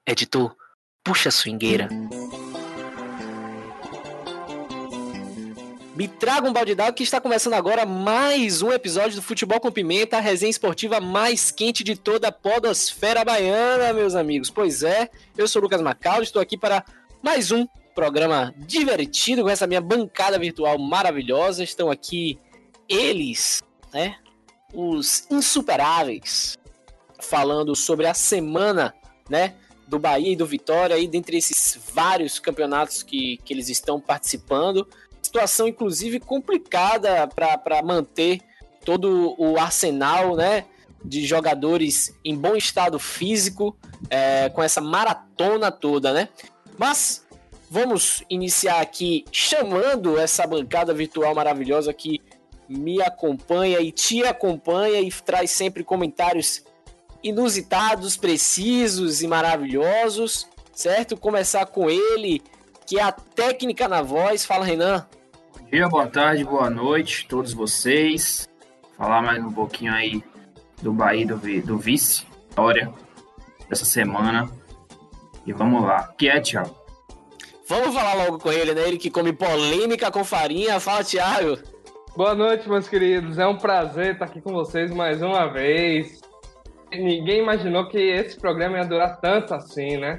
Editor, puxa a swingueira. Me traga um balde d'água que está começando agora mais um episódio do Futebol com Pimenta, a resenha esportiva mais quente de toda a podosfera baiana, meus amigos. Pois é, eu sou o Lucas Macau, estou aqui para mais um programa divertido com essa minha bancada virtual maravilhosa. Estão aqui eles, né, os insuperáveis, falando sobre a semana, né, do Bahia e do Vitória, aí, dentre esses vários campeonatos que eles estão participando. Situação, inclusive, complicada para manter todo o arsenal, né, de jogadores em bom estado físico, com essa maratona toda, né? Mas vamos iniciar aqui chamando essa bancada virtual maravilhosa que me acompanha e te acompanha e traz sempre comentários inusitados, precisos e maravilhosos, certo? Começar com ele, que é a técnica na voz. Fala, Renan. Bom dia, boa tarde, boa noite a todos vocês. Falar mais um pouquinho aí do Bahia do vice, Vitória, dessa semana. E vamos lá. Que é, Thiago? Vamos falar logo com ele, né? Ele que come polêmica com farinha. Fala, Thiago. Boa noite, meus queridos. É um prazer estar aqui com vocês mais uma vez. Ninguém imaginou que esse programa ia durar tanto assim, né?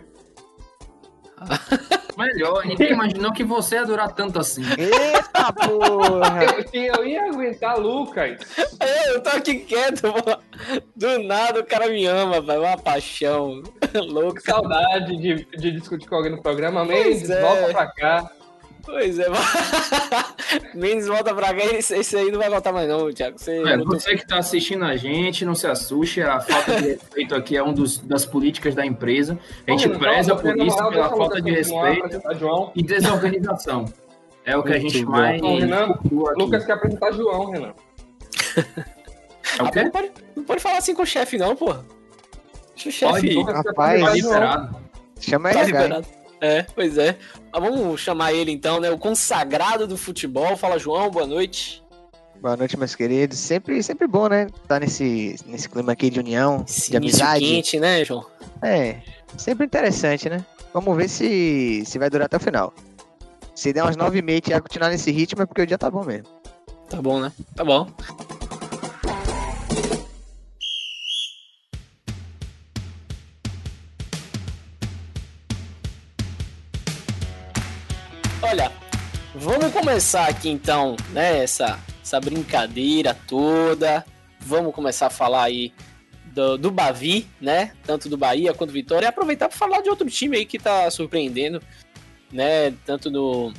Melhor, ninguém imaginou que você ia durar tanto assim. Eita porra! Eu ia aguentar Lucas. Eu tô aqui quieto, pô. Do nada o cara me ama, velho. Uma paixão. Louco. Saudade de discutir com alguém no programa. Mendes, é. volta pra cá. Pois é, Mendes volta pra cá. Esse aí não vai voltar mais não, Thiago. Você que tá assistindo a gente, não se assuste. A falta de respeito aqui é das políticas da empresa. A gente preza por isso, pela falta de respeito e desorganização. É o que a gente mais... Renan, Lucas quer apresentar João, Renan. É o quê? Não pode falar assim com o chefe não, pô. Deixa o chefe... Rapaz, tá liberado. Chama Tá ele, cara. liberado. Pois é. Vamos chamar ele então, né? O consagrado do futebol. Fala, João, boa noite. Boa noite, meus queridos. Sempre bom, né? Tá nesse clima aqui de união, Esse de amizade. quente, né, João? Sempre interessante, né? Vamos ver se vai durar até o final. Se der umas 9h30 e Thiago continuar nesse ritmo, é porque o dia tá bom mesmo. Tá bom, né? Tá bom. Olha, vamos começar aqui então, né, essa brincadeira toda. Vamos começar a falar aí do Bavi, né, tanto do Bahia quanto do Vitória, e aproveitar para falar de outro time aí que tá surpreendendo, né, tanto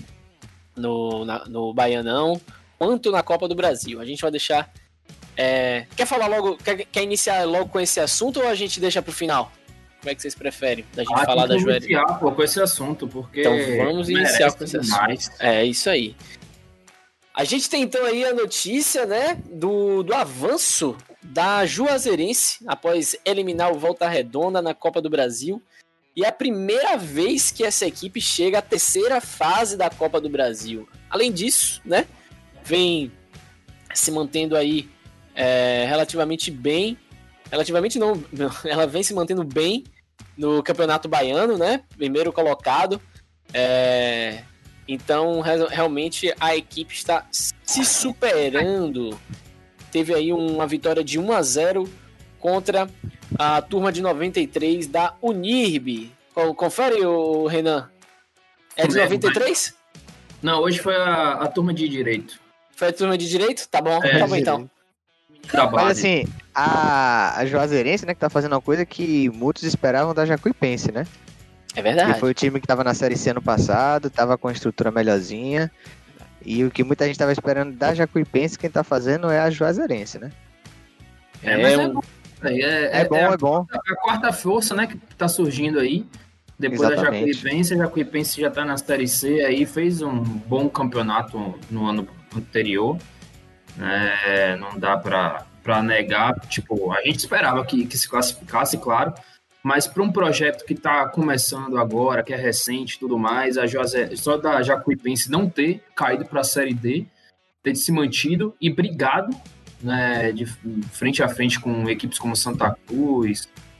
no Baianão quanto na Copa do Brasil. A gente vai deixar... Quer falar logo, quer iniciar logo com esse assunto ou a gente deixa pro final? Como é que vocês preferem? Da gente falar da Joelma? Vamos iniciar com esse assunto, porque... Então vamos iniciar com esse assunto. É isso aí. A gente tem então aí a notícia, né, do avanço da Juazeirense após eliminar o Volta Redonda na Copa do Brasil. E é a primeira vez que essa equipe chega à terceira fase da Copa do Brasil. Além disso, né, vem se mantendo aí relativamente bem. Relativamente não, ela vem se mantendo bem no Campeonato Baiano, né? Primeiro colocado. Então, realmente, a equipe está se superando. Teve aí uma vitória de 1-0 contra a turma de 93 da Unirb. Confere, Renan. É de 93? Não, hoje foi a turma de Direito. Foi a turma de Direito? Tá bom, tá bom então. Mas assim, a Juazeirense, né, que tá fazendo uma coisa que muitos esperavam da Jacuipense, né? É verdade. Que foi o time que tava na Série C ano passado, tava com a estrutura melhorzinha. E o que muita gente tava esperando da Jacuipense, quem tá fazendo é a Juazeirense, né? É bom. A quarta força, né, que tá surgindo aí. Depois Exatamente. a Jacuipense já tá na Série C aí, fez um bom campeonato no ano anterior. Não dá pra negar, tipo, a gente esperava que se classificasse, claro, mas para um projeto que está começando agora, que é recente e tudo mais, só da Jacuipense não ter caído para a Série D, ter se mantido e brigado, né, de frente a frente com equipes como Santa Cruz,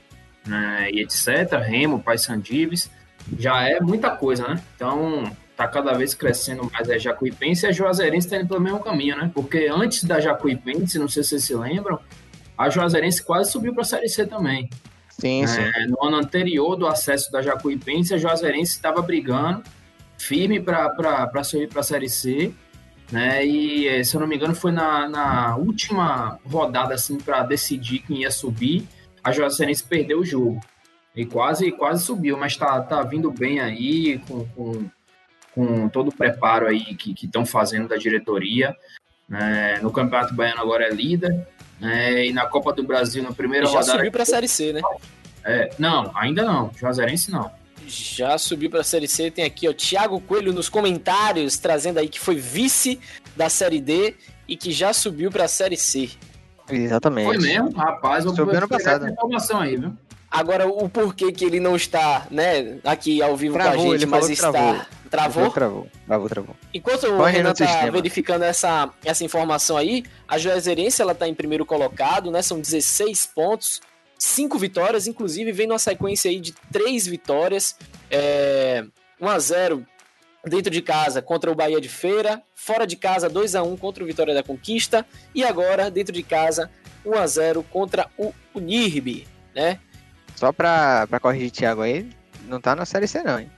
né, e etc. Remo, Paysandives, já é muita coisa, né? Então, tá cada vez crescendo mais a Jacuipense e a Juazeirense tá indo pelo mesmo caminho, né? Porque antes da Jacuipense, não sei se vocês se lembram, a Juazeirense quase subiu para a Série C também. Sim, sim. No ano anterior do acesso da Jacuipense, a Juazeirense estava brigando firme para subir para a Série C, né? E, se eu não me engano, foi na última rodada assim, para decidir quem ia subir, a Juazeirense perdeu o jogo. E quase subiu, mas tá vindo bem aí, com todo o preparo aí que estão fazendo da diretoria. No Campeonato Baiano agora é líder, e na Copa do Brasil, na primeira rodada... Já subiu para a Série C, né? Não, ainda não. Juazeirense não. Já subiu para a Série C. Tem aqui o Thiago Coelho nos comentários, trazendo aí que foi vice da Série D e que já subiu para a Série C. Exatamente. Foi mesmo? Rapaz, eu subiu ano passado. Essa informação aí, viu? Agora, o porquê que ele não está, né, aqui ao vivo Travou, com a gente, mas está... Travou? Travou. Enquanto o Renan tá verificando essa informação aí, a Juazeirense, ela tá em primeiro colocado, né? São 16 pontos, 5 vitórias, inclusive vem numa sequência aí de 3 vitórias, 1-0 dentro de casa contra o Bahia de Feira, fora de casa 2-1 contra o Vitória da Conquista, e agora dentro de casa 1-0 contra o Unirbe, né? Só pra corrigir o Thiago aí, não tá na Série C não, hein?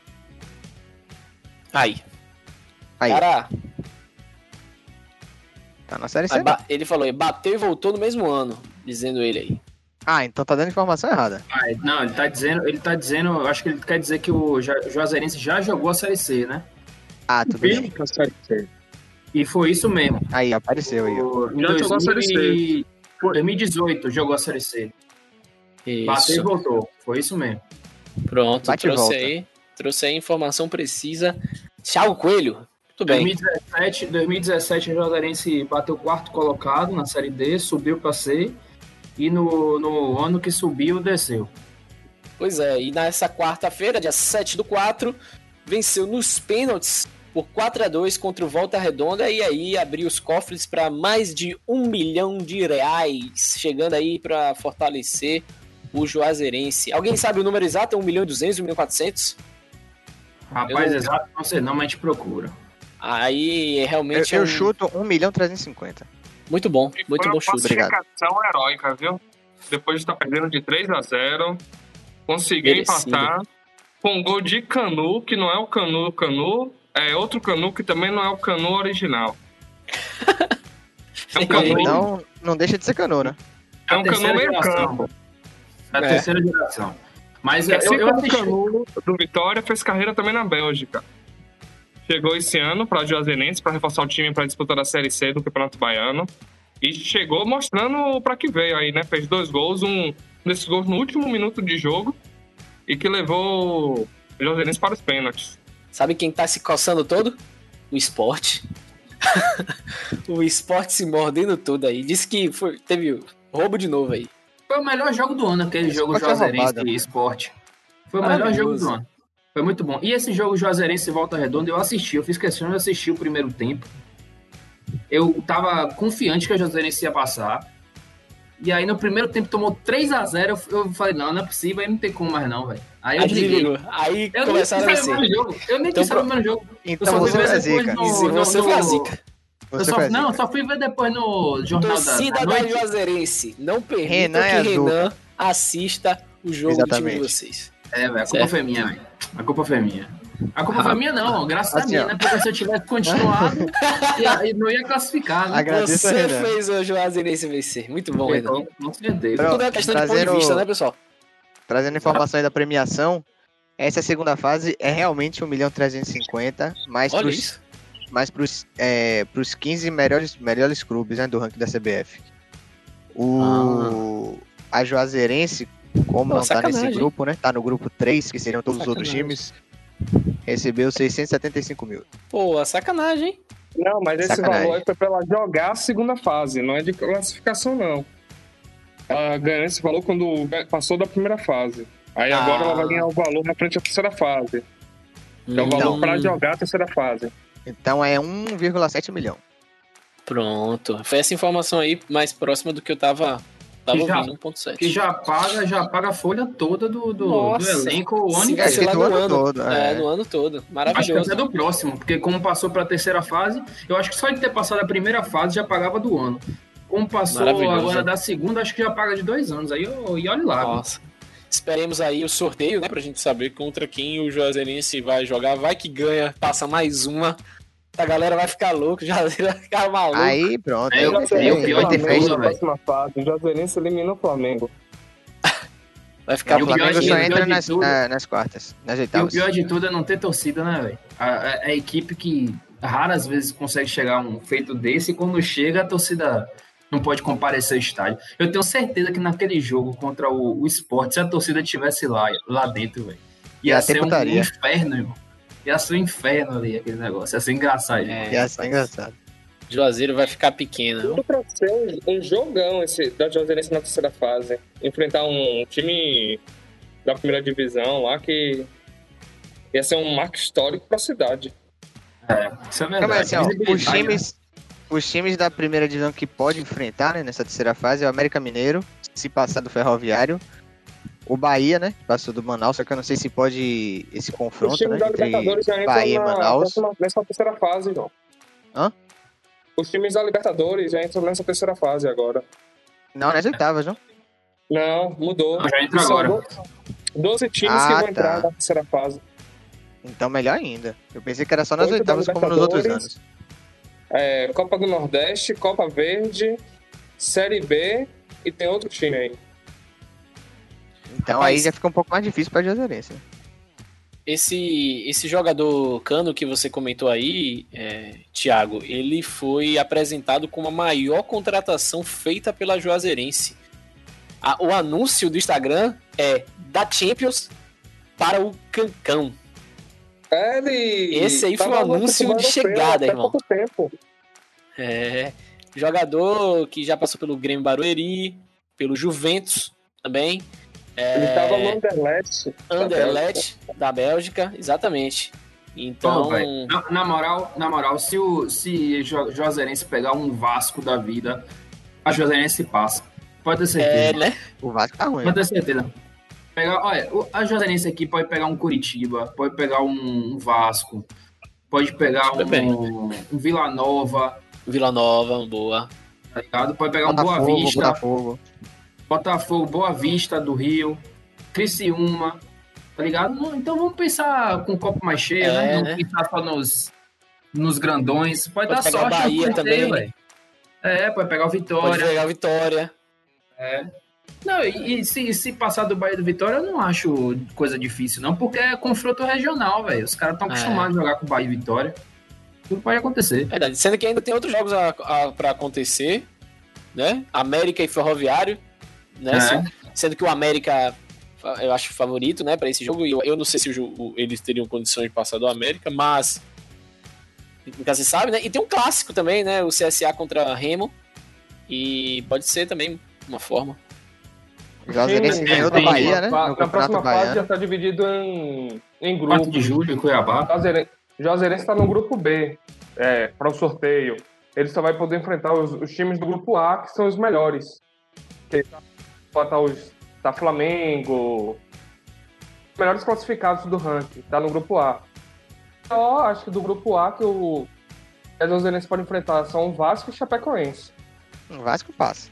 Aí. Cara... Tá na Série C. Ele falou, bateu e voltou no mesmo ano, dizendo ele aí. Ah, então tá dando informação errada. Não, ele tá dizendo, acho que ele quer dizer que o Juazeirense já jogou a Série C, né? Ah, tudo bem. A Série C. E foi isso mesmo. Aí, apareceu aí. Já jogou a Série C. 2018 jogou a Série C. Isso. Bateu e voltou. Foi isso mesmo. Pronto, trouxe aí informação precisa. Thiago Coelho, tudo bem. 2017 a Juazeirense bateu o 4º colocado na Série D, subiu para C, e no ano que subiu, desceu. Pois é, e nessa quarta-feira, dia 7/4, venceu nos pênaltis por 4-2 contra o Volta Redonda, e aí abriu os cofres para mais de R$1 milhão, chegando aí para fortalecer o Juazeirense. Alguém sabe o número exato? 1.200.000, 1.400.000? Rapaz, exato, não sei não, mas a gente procura. Aí, realmente... Eu chuto 1.350.000. Muito bom chute. Obrigado. Classificação heróica, viu? Depois de estar perdendo de 3-0, conseguiu empatar com um gol de Canu, que não é o Canu, é outro Canu que também não é o Canu original. É um Canu... Então, não deixa de ser Canu, né? É um Canu meio campo. É a terceira geração. Mas o Canu do Vitória fez carreira também na Bélgica. Chegou esse ano para a Juazeirense para reforçar o time para disputar a Série C do Campeonato Baiano. E chegou mostrando para que veio aí, né? Fez 2 gols, um desses gols no último minuto de jogo e que levou a Juazeirense para os pênaltis. Sabe quem tá se coçando todo? O Sport. O Sport se mordendo todo aí. Disse que teve roubo de novo aí. Foi o melhor jogo do ano, aquele jogo Juazeirense e Sport. Foi o melhor jogo do ano. Foi muito bom. E esse jogo Juazeirense e Volta Redonda eu assisti. Eu fiz questão de assistir o primeiro tempo. Eu tava confiante que a Juazeirense ia passar. E aí no primeiro tempo tomou 3-0. Eu falei, não é possível. Aí não tem como mais não, velho. Aí eu desliguei. Aí começaram a descer. Eu nem quis saber o meu jogo. Então você foi zica. Você foi a zica. Só fui ver depois no Jornal Torcida da Juazeirense. Não permita Renan que Renan assista o jogo do time de vocês. Velho, a culpa foi minha, velho. A culpa foi minha. A culpa foi minha não, graças a minha, né? Porque se eu tivesse continuado, não ia classificar, né? Agradeço Você fez o Juazeirense vencer. Muito bom, Renan. Com certeza. Tudo é questão de ponto de vista, né, pessoal? Trazendo informação aí da premiação, essa segunda fase é realmente 1.350.000, mais pros 15 melhores clubes, né, do ranking da CBF. A Juazeirense, como não tá nesse grupo, né? Tá no grupo 3, que seriam todos os outros times, recebeu 675 mil. Pô, sacanagem, hein? Não, mas esse valor aí foi pra ela jogar a segunda fase, não é de classificação, não. Ela ganhou esse valor quando passou da primeira fase. Aí agora ela vai ganhar o valor na frente da terceira fase. É o valor pra jogar a terceira fase. Então é 1,7 milhão. Pronto. Foi essa informação aí mais próxima do que eu tava Tava ouvindo 1.7. Que já paga a folha toda do elenco o ano inteiro. inteiro. No ano todo. No ano todo. Maravilhoso. Acho que até do próximo, porque como passou pra terceira fase, eu acho que só de ter passado a primeira fase já pagava do ano. Como passou agora da segunda, acho que já paga de 2 anos. Aí e olha lá. Nossa. Esperemos aí o sorteio, né? Pra gente saber contra quem o Juazeirense vai jogar. Vai que ganha, passa mais uma. A galera vai ficar louca, o Juazeiro vai ficar maluco. Aí pronto. O pior de Flamengo tudo, na próxima fase. O Juazeirense eliminou o Flamengo. Vai ficar O Flamengo de- só o pior entra de nas, tudo- nas quartas, nas E o oitavas. pior de tudo é não ter torcida, né, velho? A equipe que raras vezes consegue chegar a um feito desse, e quando chega, a torcida não pode comparecer ao estádio. Eu tenho certeza que naquele jogo contra o Sport, se a torcida estivesse lá dentro, velho, ia ser um inferno, irmão. Ia ser um inferno ali, aquele negócio. Ia ser engraçado. Ia ser engraçado. Juazeiro vai ficar pequeno. Tudo pra ser um jogão esse da Juazeirense na terceira fase. Enfrentar um time da primeira divisão lá que ia ser um marco histórico pra cidade. Isso é Não, verdade. mas, assim, ó, Visibilidade, os times da primeira divisão que pode enfrentar, né, nessa terceira fase é o América Mineiro, se passar do Ferroviário, o Bahia, né, que passou do Manaus, só que eu não sei se pode esse Os confronto, né, times da entre Libertadores já Bahia e entram Manaus. nessa terceira fase, João. Hã? Os times da Libertadores já entram nessa terceira fase agora. Não, nas oitavas, não? Não, mudou. Não, já entra São agora. 12 times que vão entrar na terceira fase. Então melhor ainda. Eu pensei que era só nas 8 da oitavas como nos outros Libertadores. anos. Copa do Nordeste, Copa Verde, Série B e tem outro time aí. Então Rapaz, aí já fica um pouco mais difícil pra Juazeirense. Né? Esse jogador Cano que você comentou aí, Thiago, ele foi apresentado como a maior contratação feita pela Juazeirense. O anúncio do Instagram é da Champions para o Cancão. Esse aí foi o anúncio de chegada, irmão. Há pouco tempo. Jogador que já passou pelo Grêmio Barueri, pelo Juventus também. Ele estava no Anderlecht. Anderlecht da Bélgica, exatamente. Então, na moral, se o Juazeirense pegar um Vasco da vida, a Juazeirense passa. Pode ter certeza. né? O Vasco tá ruim. Pode ter certeza. A Juazeirense aqui pode pegar um Curitiba, pode pegar um Vasco, pode pegar um Vila Nova. Vila Nova, boa. Tá ligado? Pode pegar um Boa Vista. Botafogo, Boa Vista do Rio, Criciúma, tá ligado? Então vamos pensar com o copo mais cheio, né? Não pensar só nos grandões. Pode dar pegar sorte. O Bahia também. Véio. Pode pegar o Vitória. Pode pegar o Vitória. Não, e se passar do Bahia do Vitória, eu não acho coisa difícil, não, porque é confronto regional, velho. Os caras estão acostumados a jogar com o Bahia e Vitória. Tudo pode acontecer. Verdade, sendo que ainda tem outros jogos pra acontecer, né? América e Ferroviário, né? Sendo que o América, eu acho favorito, né, pra esse jogo. Eu não sei se eles teriam condições de passar do América, mas nunca se sabe, né? E tem um clássico também, né? O CSA contra Remo. E pode ser também uma forma. O Juazeirense ganhou do Bahia, né? Na próxima fase já está dividido em grupos. 4 de julho, em Cuiabá. O Juazeirense está no grupo B, para o sorteio. Ele só vai poder enfrentar os times do grupo A, que são os melhores. Tá Flamengo, os melhores classificados do ranking, tá no grupo A. Só acho que do grupo A que o Juazeirense pode enfrentar são o Vasco e Chapecoense. O Vasco passa.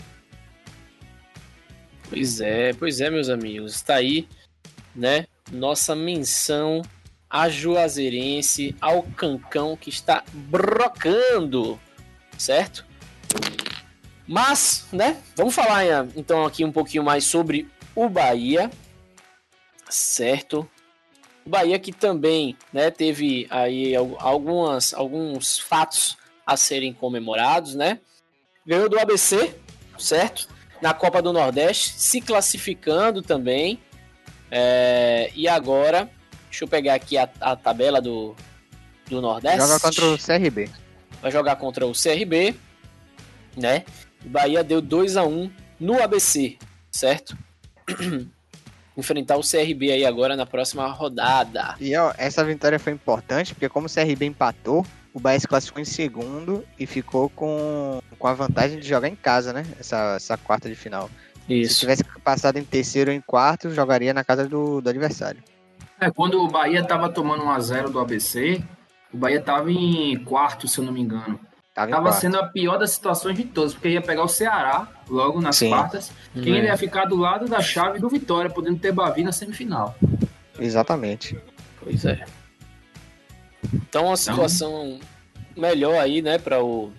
Pois é, meus amigos. Está aí, né? Nossa menção a Juazeirense, ao Cancão que está brocando, certo? Mas, né? Vamos falar então aqui um pouquinho mais sobre o Bahia, certo? O Bahia que também, né, teve aí alguns fatos a serem comemorados, né? Ganhou do ABC, certo? Na Copa do Nordeste, se classificando também. E agora, deixa eu pegar aqui a tabela do Nordeste. Joga contra o CRB. Vai jogar contra o CRB, né? O Bahia deu 2-1 no ABC, certo? enfrentar o CRB aí agora na próxima rodada. E ó, essa vitória foi importante, porque como o CRB empatou, o Bahia se classificou em segundo e ficou com a vantagem de jogar em casa, né? Essa quarta de final. Isso. Se tivesse passado em terceiro ou em quarto, jogaria na casa do adversário. Quando o Bahia tava tomando 1-0 do ABC, o Bahia tava em quarto, se eu não me engano. Tava sendo a pior das situações de todas, porque ia pegar o Ceará logo nas quartas, que ainda ia ficar do lado da chave do Vitória, podendo ter Bavi na semifinal. Exatamente. Pois é. Então, uma situação melhor aí, né, para o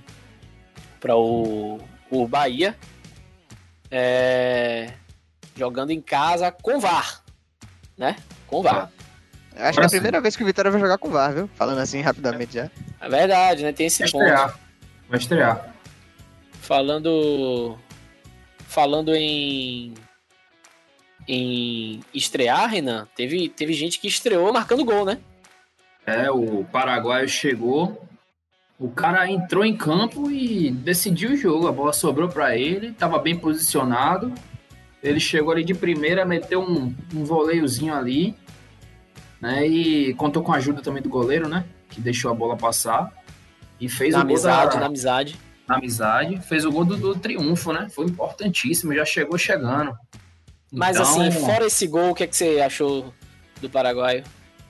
Bahia, jogando em casa com VAR, né? Com VAR. Acho que é a primeira vez que o Vitória vai jogar com VAR, viu? Falando assim rapidamente já. É verdade, né? Tem esse ponto. Vai estrear. Falando em estrear, Renan, teve gente que estreou marcando gol, né? O paraguaio chegou, o cara entrou em campo e decidiu o jogo. A bola sobrou para ele, estava bem posicionado. Ele chegou ali de primeira, meteu um voleiozinho ali, né? E contou com a ajuda também do goleiro, né? Que deixou a bola passar. E fez o gol na amizade. Na amizade. Fez o gol do triunfo, né? Foi importantíssimo, já chegou chegando. Mas então, assim, fora esse gol, o que você achou do paraguaio?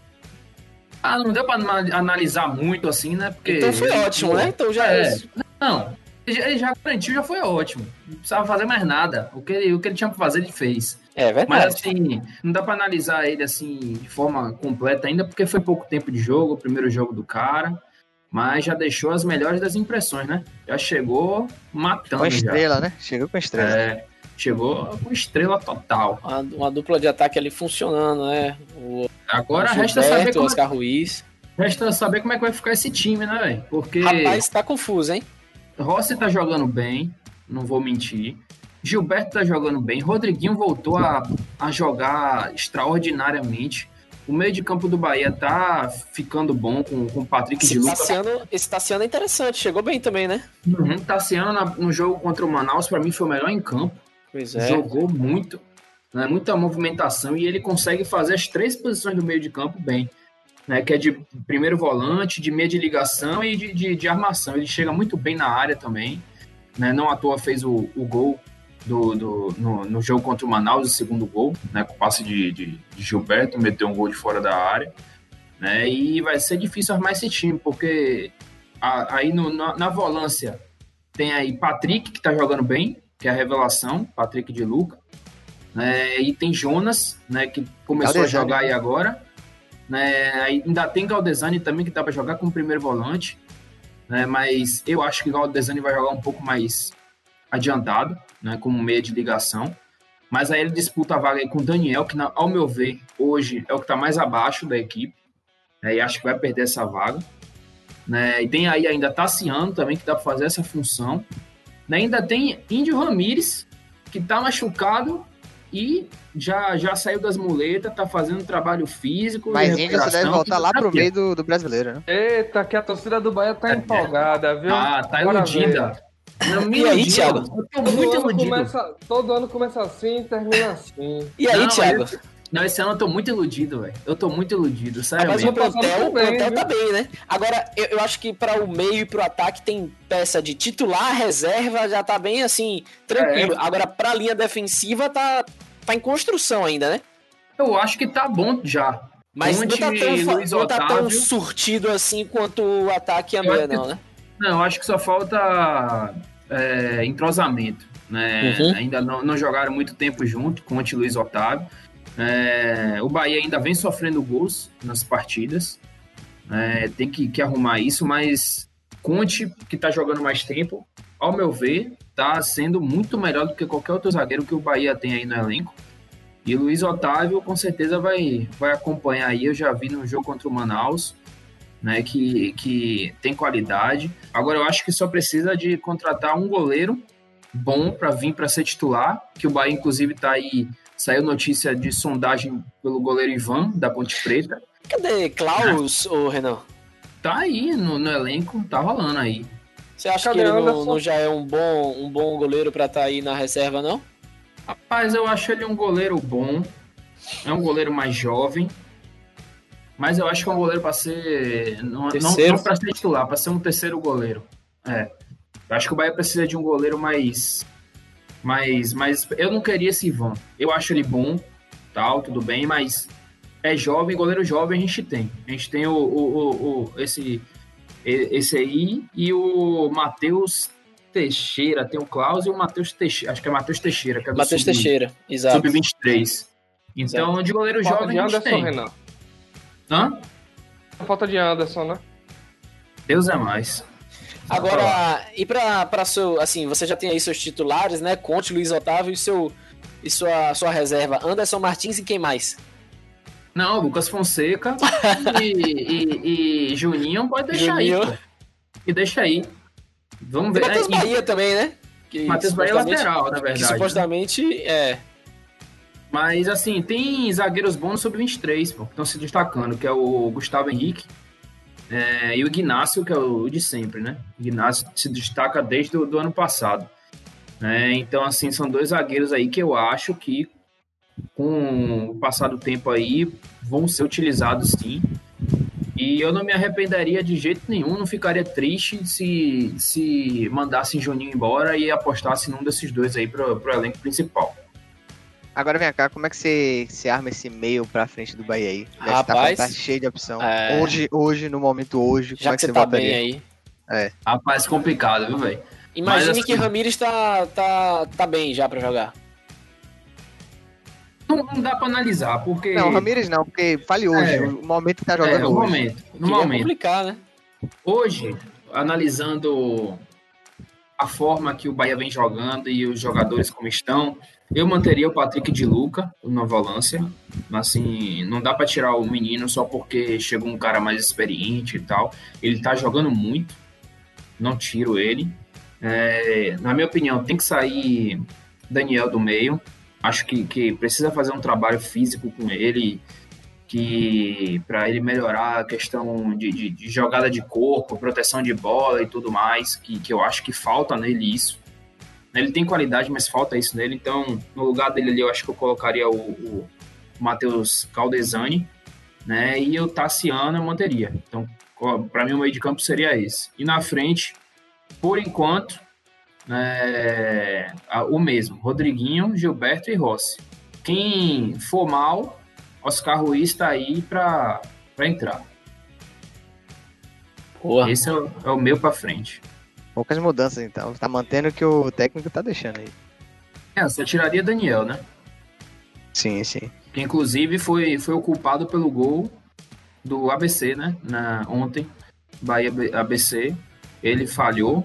Não deu pra analisar muito assim, né? Porque então foi ótimo, né? Então já Não, ele já garantiu, já foi ótimo. Não precisava fazer mais nada. O que ele tinha pra fazer, ele fez. É verdade. Mas assim, não dá pra analisar ele assim de forma completa ainda, porque foi pouco tempo de jogo, o primeiro jogo do cara. Mas já deixou as melhores das impressões, né? Já chegou matando. Com estrela, já. Né? Chegou com estrela. Chegou com estrela total. Uma dupla de ataque ali funcionando, né? Agora resta saber como Oscar Ruiz. Resta saber como é que vai ficar esse time, né, velho? Porque rapaz, tá confuso, hein? Rossi tá jogando bem, não vou mentir. Gilberto tá jogando bem. Rodriguinho voltou a jogar extraordinariamente. O meio de campo do Bahia tá ficando bom com o Patrick de Lucas. Esse Tassiano é interessante, chegou bem também, né? Tassiano no jogo contra o Manaus, pra mim, foi o melhor em campo. Pois é. Jogou muito, né? Muita movimentação e ele consegue fazer as três posições do meio de campo bem. Né? Que é de primeiro volante, de meia de ligação e de armação. Ele chega muito bem na área também. Né? Não à toa fez o gol no jogo contra o Manaus, o segundo gol, né, com o passe de Gilberto, meteu um gol de fora da área, né, e vai ser difícil armar esse time, porque aí na volância tem aí Patrick, que tá jogando bem, que é a revelação, Patrick de Luca, né, e tem Jonas, né, que começou Galdesani a jogar aí agora, né, aí ainda tem Galdesani também, que dá para jogar como primeiro volante, né, mas eu acho que Galdesani vai jogar um pouco mais adiantado, né, como meia de ligação, mas aí ele disputa a vaga aí com o Daniel, que ao meu ver, hoje é o que está mais abaixo da equipe, né, e acho que vai perder essa vaga, né, e tem aí ainda Tassiano também, que dá para fazer essa função, né, ainda tem Índio Ramírez, que está machucado e já saiu das muletas, tá fazendo trabalho físico. Mas Índio você deve voltar lá pro meio do brasileiro, né? Eita, que a torcida do Bahia tá empolgada, viu? Tá iludida. E aí, Thiago? Eu tô muito iludido. Todo ano começa assim e termina assim. E aí, Thiago? Esse ano eu tô muito iludido, velho. Eu tô muito iludido, sério. Mas o plantel tá bem, né? Agora, eu acho que para o meio e pro ataque tem peça de titular, reserva, já tá bem assim, tranquilo. Agora, pra linha defensiva, tá em construção ainda, né? Eu acho que tá bom já. Mas não tá tão surtido assim quanto o ataque e a meia, não, né? Não, eu acho que só falta entrosamento, né? Uhum. Ainda não jogaram muito tempo junto com o Luiz Otávio. O Bahia ainda vem sofrendo gols nas partidas. Tem que arrumar isso, mas Conte, que tá jogando mais tempo, ao meu ver, tá sendo muito melhor do que qualquer outro zagueiro que o Bahia tem aí no elenco. E o Luiz Otávio, com certeza, vai acompanhar aí. Eu já vi no jogo contra o Manaus, né, que tem qualidade. Agora, eu acho que só precisa de contratar um goleiro bom para vir para ser titular, que o Bahia, inclusive, tá aí. Saiu notícia de sondagem pelo goleiro Ivan, da Ponte Preta. Cadê Klaus, Renan? Tá aí no elenco, tá rolando aí. Você acha que ele não já é um bom goleiro pra estar aí na reserva, não? Rapaz, eu acho ele um goleiro bom, É um goleiro mais jovem, mas eu acho que é um goleiro para ser... Não para ser titular, para ser um terceiro goleiro. Eu acho que o Bahia precisa de um goleiro mais... Mas eu não queria esse Ivan. Eu acho ele bom, tal, tudo bem, mas é jovem, goleiro jovem a gente tem. A gente tem esse aí e o Matheus Teixeira, tem o Klaus e o Matheus Teixeira, acho que é Matheus Teixeira, que é do Matheus Teixeira, exato. Sub-23. Então, exato. De goleiro falta jovem de a gente Anderson, tem. Renan. Hã? Falta de Anderson, né? Deus é mais. Agora, e para seu, assim, você já tem aí seus titulares, né? Conte, Luiz Otávio e sua reserva, Anderson Martins e quem mais? Não, Lucas Fonseca e Juninho pode deixar Juninho. Aí, pô. E deixa aí. Vamos ver. Matheus Bahia também, né? Matheus Bahia é lateral, na verdade. Que supostamente né? Mas, assim, tem zagueiros bons no Sub-23, pô, que estão se destacando, que é o Gustavo Henrique e o Ignacio, que é o de sempre, né? O Ignacio se destaca desde o ano passado. Então, assim, são dois zagueiros aí que eu acho que, com o passar do tempo aí, vão ser utilizados sim. E eu não me arrependeria de jeito nenhum, não ficaria triste se mandassem Juninho embora e apostasse num desses dois aí pro elenco principal. Agora vem cá, como é que você arma esse meio pra frente do Bahia aí? Rapaz, tá cheio de opção. Hoje, no momento hoje, já como é que você tá botaria? Bem aí. Rapaz, complicado, viu, velho? Imagine assim, que Ramires tá bem já pra jogar. Não dá pra analisar, porque... Não, Ramires não, porque fale hoje, o momento que tá jogando hoje. No momento. É complicar, né? Hoje, analisando a forma que o Bahia vem jogando e os jogadores como estão, eu manteria o Patrick de Luca na volância. Assim, não dá pra tirar o menino só porque chegou um cara mais experiente e tal. Ele tá jogando muito, não tiro ele. Na minha opinião, tem que sair Daniel do meio. Acho que precisa fazer um trabalho físico com ele, para ele melhorar a questão de jogada de corpo, proteção de bola e tudo mais, que eu acho que falta nele isso. Ele tem qualidade, mas falta isso nele. Então, no lugar dele ali, eu acho que eu colocaria o Matheus Caldesani, né? E o Tassiano eu manteria. Então, para mim, o meio de campo seria esse. E na frente, por enquanto, o mesmo, Rodriguinho, Gilberto e Rossi. Quem for mal, Oscar Ruiz tá aí para entrar. Boa. Esse é o meu para frente. Poucas mudanças, então. Tá mantendo o que o técnico tá deixando aí. Você tiraria Daniel, né? Sim, sim. Que inclusive foi o culpado pelo gol do ABC, né? Ontem, Bahia ABC. Ele falhou.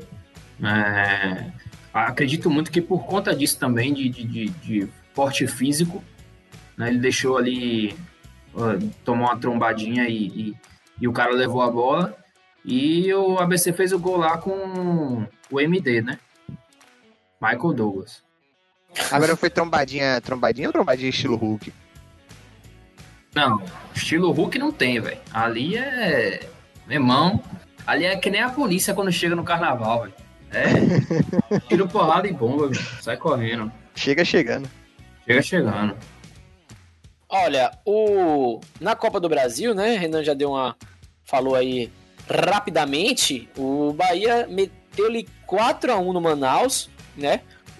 Acredito muito que por conta disso também, de porte físico, né, ele deixou ali, tomou uma trombadinha e o cara levou a bola, e o ABC fez o gol lá com o MD, né? Michael Douglas. Agora foi trombadinha ou trombadinha estilo Hulk? Não, estilo Hulk não tem, velho. Ali meu irmão, ali é que nem a polícia quando chega no carnaval, velho. Tiro porrada e bomba, véio. Sai correndo. Chega chegando. Olha, na Copa do Brasil, né, Renan já falou aí rapidamente, o Bahia meteu-lhe 4-1 no Manaus, né,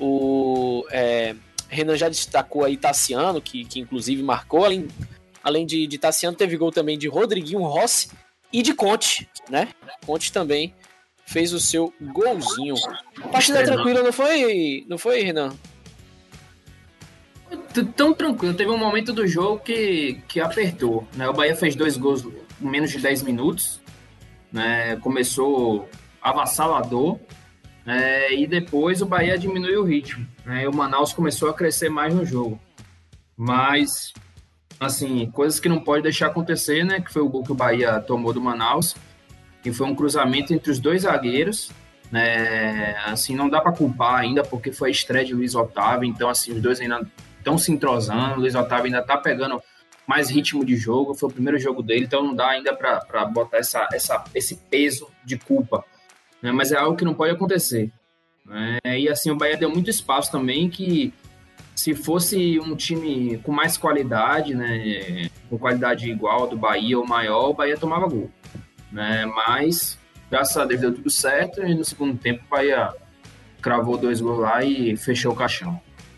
Renan já destacou aí Tassiano, que inclusive marcou, além de Tassiano, teve gol também de Rodriguinho, Rossi e de Conte, né, Conte também fez o seu golzinho. Partida tranquila, não foi, Renan? Tão tranquilo. Teve um momento do jogo que apertou, né? O Bahia fez 2 gols em menos de 10 minutos, né? Começou avassalador, e depois o Bahia diminuiu o ritmo, né? E o Manaus começou a crescer mais no jogo. Mas, assim, coisas que não pode deixar acontecer, né? Que foi o gol que o Bahia tomou do Manaus, que foi um cruzamento entre os dois zagueiros, né? Assim, não dá para culpar ainda, porque foi a estreia de Luiz Otávio, então, assim, os dois ainda estão se entrosando, o Luiz Otávio ainda tá pegando mais ritmo de jogo, foi o primeiro jogo dele, então não dá ainda para botar esse peso de culpa, né? Mas é algo que não pode acontecer, né? E, assim, o Bahia deu muito espaço também, que Se fosse um time com mais qualidade, né, com qualidade igual ao do Bahia ou maior, o Bahia tomava gol, né? Mas, graças a Deus, deu tudo certo e no segundo tempo o Bahia cravou 2 gols lá e fechou o caixão.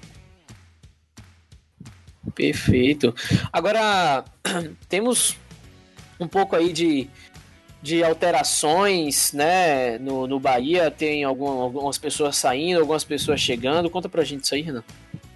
Perfeito. Agora, temos um pouco aí de alterações, né, no Bahia. Tem algumas pessoas saindo, algumas pessoas chegando. Conta pra gente isso aí, Renan.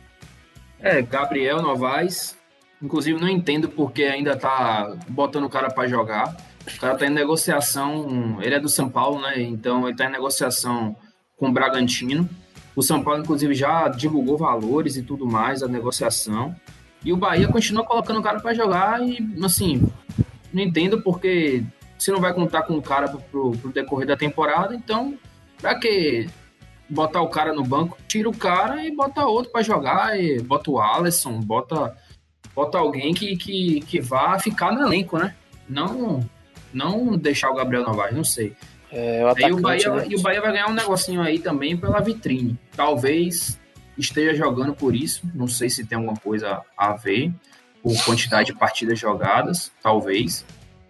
Gabriel Novaes, inclusive não entendo porque ainda tá botando o cara para jogar. O cara tá em negociação, ele é do São Paulo, né? Então ele tá em negociação com o Bragantino. O São Paulo, inclusive, já divulgou valores e tudo mais, a negociação. E o Bahia continua colocando o cara para jogar e, assim, não entendo porque se não vai contar com o cara pro decorrer da temporada, então, pra que botar o cara no banco? Tira o cara e bota outro para jogar, e bota o Alisson, bota alguém que vá ficar no elenco, né? Não deixar o Gabriel Novaes, não sei. O Bahia vai ganhar um negocinho aí também pela vitrine. Talvez esteja jogando por isso, não sei se tem alguma coisa a ver, por quantidade de partidas jogadas, talvez.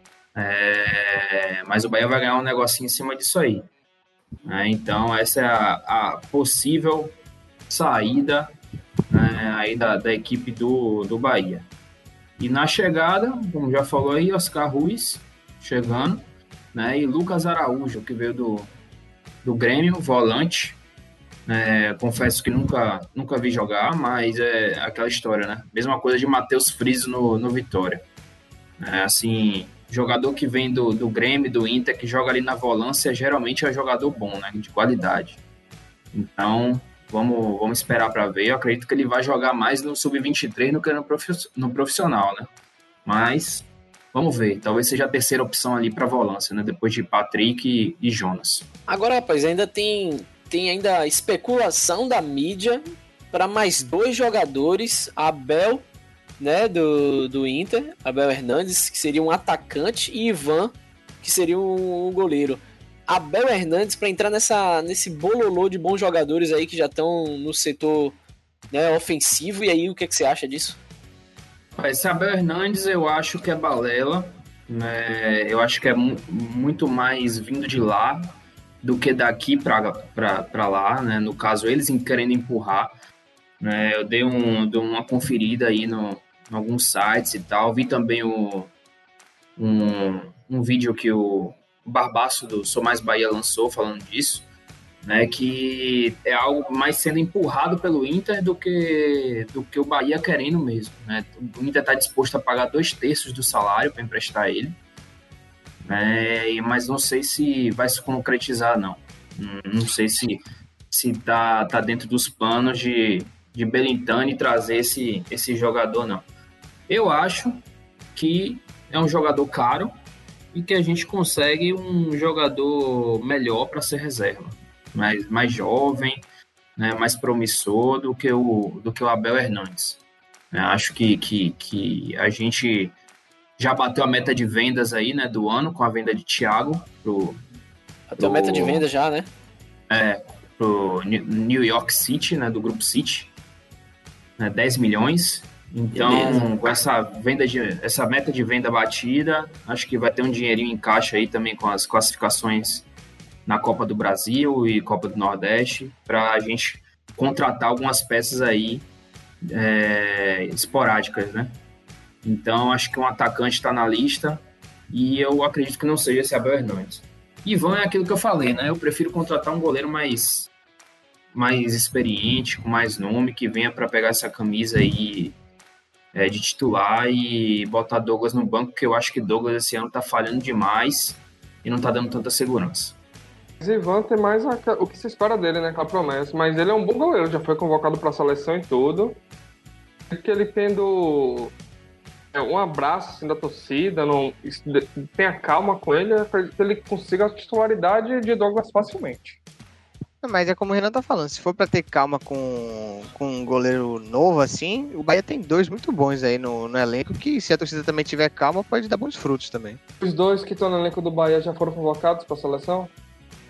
Mas o Bahia vai ganhar um negocinho em cima disso aí. Então essa é a possível saída, né, aí da equipe do Bahia. E na chegada, como já falou aí, Oscar Ruiz chegando, né, e Lucas Araújo, que veio do Grêmio, volante. Confesso que nunca vi jogar, mas é aquela história, né? Mesma coisa de Matheus Friso no Vitória. Assim, jogador que vem do Grêmio, do Inter, que joga ali na volância, geralmente é jogador bom, né? De qualidade. Então, vamos esperar para ver. Eu acredito que ele vai jogar mais no Sub-23 do que no profissional, né? Mas, vamos ver. Talvez seja a terceira opção ali para volância, né? Depois de Patrick e Jonas. Agora, rapaz, ainda tem ainda a especulação da mídia para mais 2 jogadores, Abel, né, do Inter, Abel Hernandes, que seria um atacante, e Ivan, que seria um goleiro. Abel Hernandes para entrar nesse bololô de bons jogadores aí que já estão no setor, né, ofensivo, e aí o que você acha disso? Esse Abel Hernandes eu acho que é balela, né? Eu acho que é muito mais vindo de lá do que daqui para lá, né? No caso, eles querendo empurrar, né? Eu dei uma conferida aí em alguns sites e tal, vi também um vídeo que o Barbaço do Sou Mais Bahia lançou falando disso, né? Que é algo mais sendo empurrado pelo Inter do que o Bahia querendo mesmo, né? O Inter está disposto a pagar 2/3 do salário para emprestar ele, mas não sei se vai se concretizar, não. Não sei se tá dentro dos planos de Belintani trazer esse jogador, não. Eu acho que é um jogador caro e que a gente consegue um jogador melhor para ser reserva, mais jovem, né, mais promissor do que o Abel Hernandes. Acho que a gente já bateu a meta de vendas aí, né, do ano, com a venda de Thiago Bateu a meta de venda já, né? Pro New York City, né, do Grupo City, né, 10 milhões. Então, com essa meta de venda batida, acho que vai ter um dinheirinho em caixa aí também com as classificações na Copa do Brasil e Copa do Nordeste, para a gente contratar algumas peças aí esporádicas, né? Então, acho que um atacante está na lista e eu acredito que não seja esse Abel Hernandes. Ivan é aquilo que eu falei, né? Eu prefiro contratar um goleiro mais experiente, com mais nome, que venha para pegar essa camisa aí de titular e botar Douglas no banco, porque eu acho que Douglas esse ano tá falhando demais e não tá dando tanta segurança. Ivan tem mais o que se espera dele, né? Aquela promessa. Mas ele é um bom goleiro, já foi convocado para a seleção e tudo. Que ele tendo um abraço assim, da torcida, tenha calma com ele, que ele consiga a titularidade de Douglas facilmente. Mas é como o Renan tá falando, se for pra ter calma com um goleiro novo assim, o Bahia tem 2 muito bons aí no elenco, que se a torcida também tiver calma, pode dar bons frutos também. Os 2 que estão no elenco do Bahia já foram convocados pra seleção?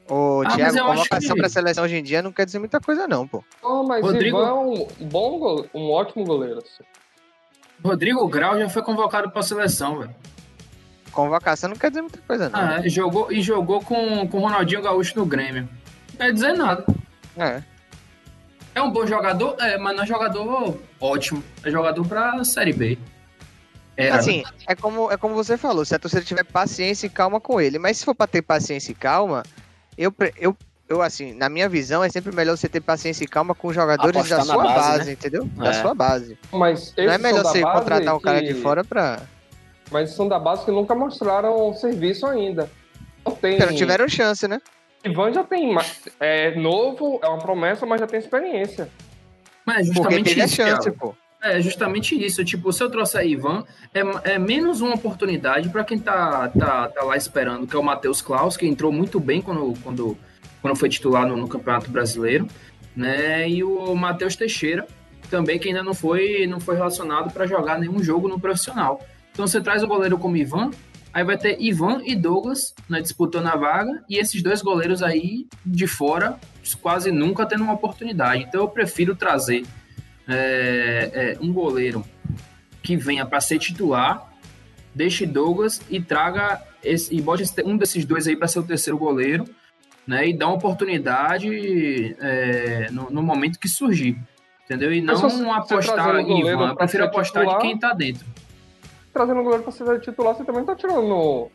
Ô, mas Thiago, eu acho convocação que- pra seleção hoje em dia não quer dizer muita coisa, não, pô. Oh, mas Rodrigo- Ivan é um ótimo goleiro. Assim. Rodrigo Grau já foi convocado pra seleção, velho. Convocação não quer dizer muita coisa, não. Jogou com o Ronaldinho Gaúcho no Grêmio. Não quer dizer nada. É. É um bom jogador, mas não é jogador ótimo. É jogador pra Série B. Assim, é como você falou, se a torcida tiver paciência e calma com ele. Mas se for pra ter paciência e calma, eu assim, na minha visão, é sempre melhor você ter paciência e calma com jogadores Apostar da na sua base, base, né? entendeu? É. Da sua base. Mas Não é esses melhor são da você base contratar um cara que- de fora pra... Mas são da base que nunca mostraram serviço ainda. Não tem. Porque não tiveram chance, né? Ivan já tem. É novo, é uma promessa, mas já tem experiência. Mas é Porque justamente teve a isso, chance, Thiago. pô. É justamente isso. Tipo, se eu trouxer Ivan, é menos uma oportunidade pra quem tá lá esperando, que é o Matheus Klaus, que entrou muito bem quando foi titular no Campeonato Brasileiro, né? E o Matheus Teixeira, também, que ainda não foi relacionado para jogar nenhum jogo no profissional. Então você traz um goleiro como Ivan, aí vai ter Ivan e Douglas, né, disputando a vaga, e esses dois goleiros aí de fora quase nunca tendo uma oportunidade. Então eu prefiro trazer um goleiro que venha para ser titular, deixe Douglas e traga e bote um desses dois aí para ser o terceiro goleiro, né, e dá uma oportunidade no momento que surgir, entendeu? E não Mas se você apostar trazer um em goleiro Ivan, eu pra prefiro ser apostar titular, de quem tá dentro. Trazendo um goleiro pra ser titular, você também tá tirando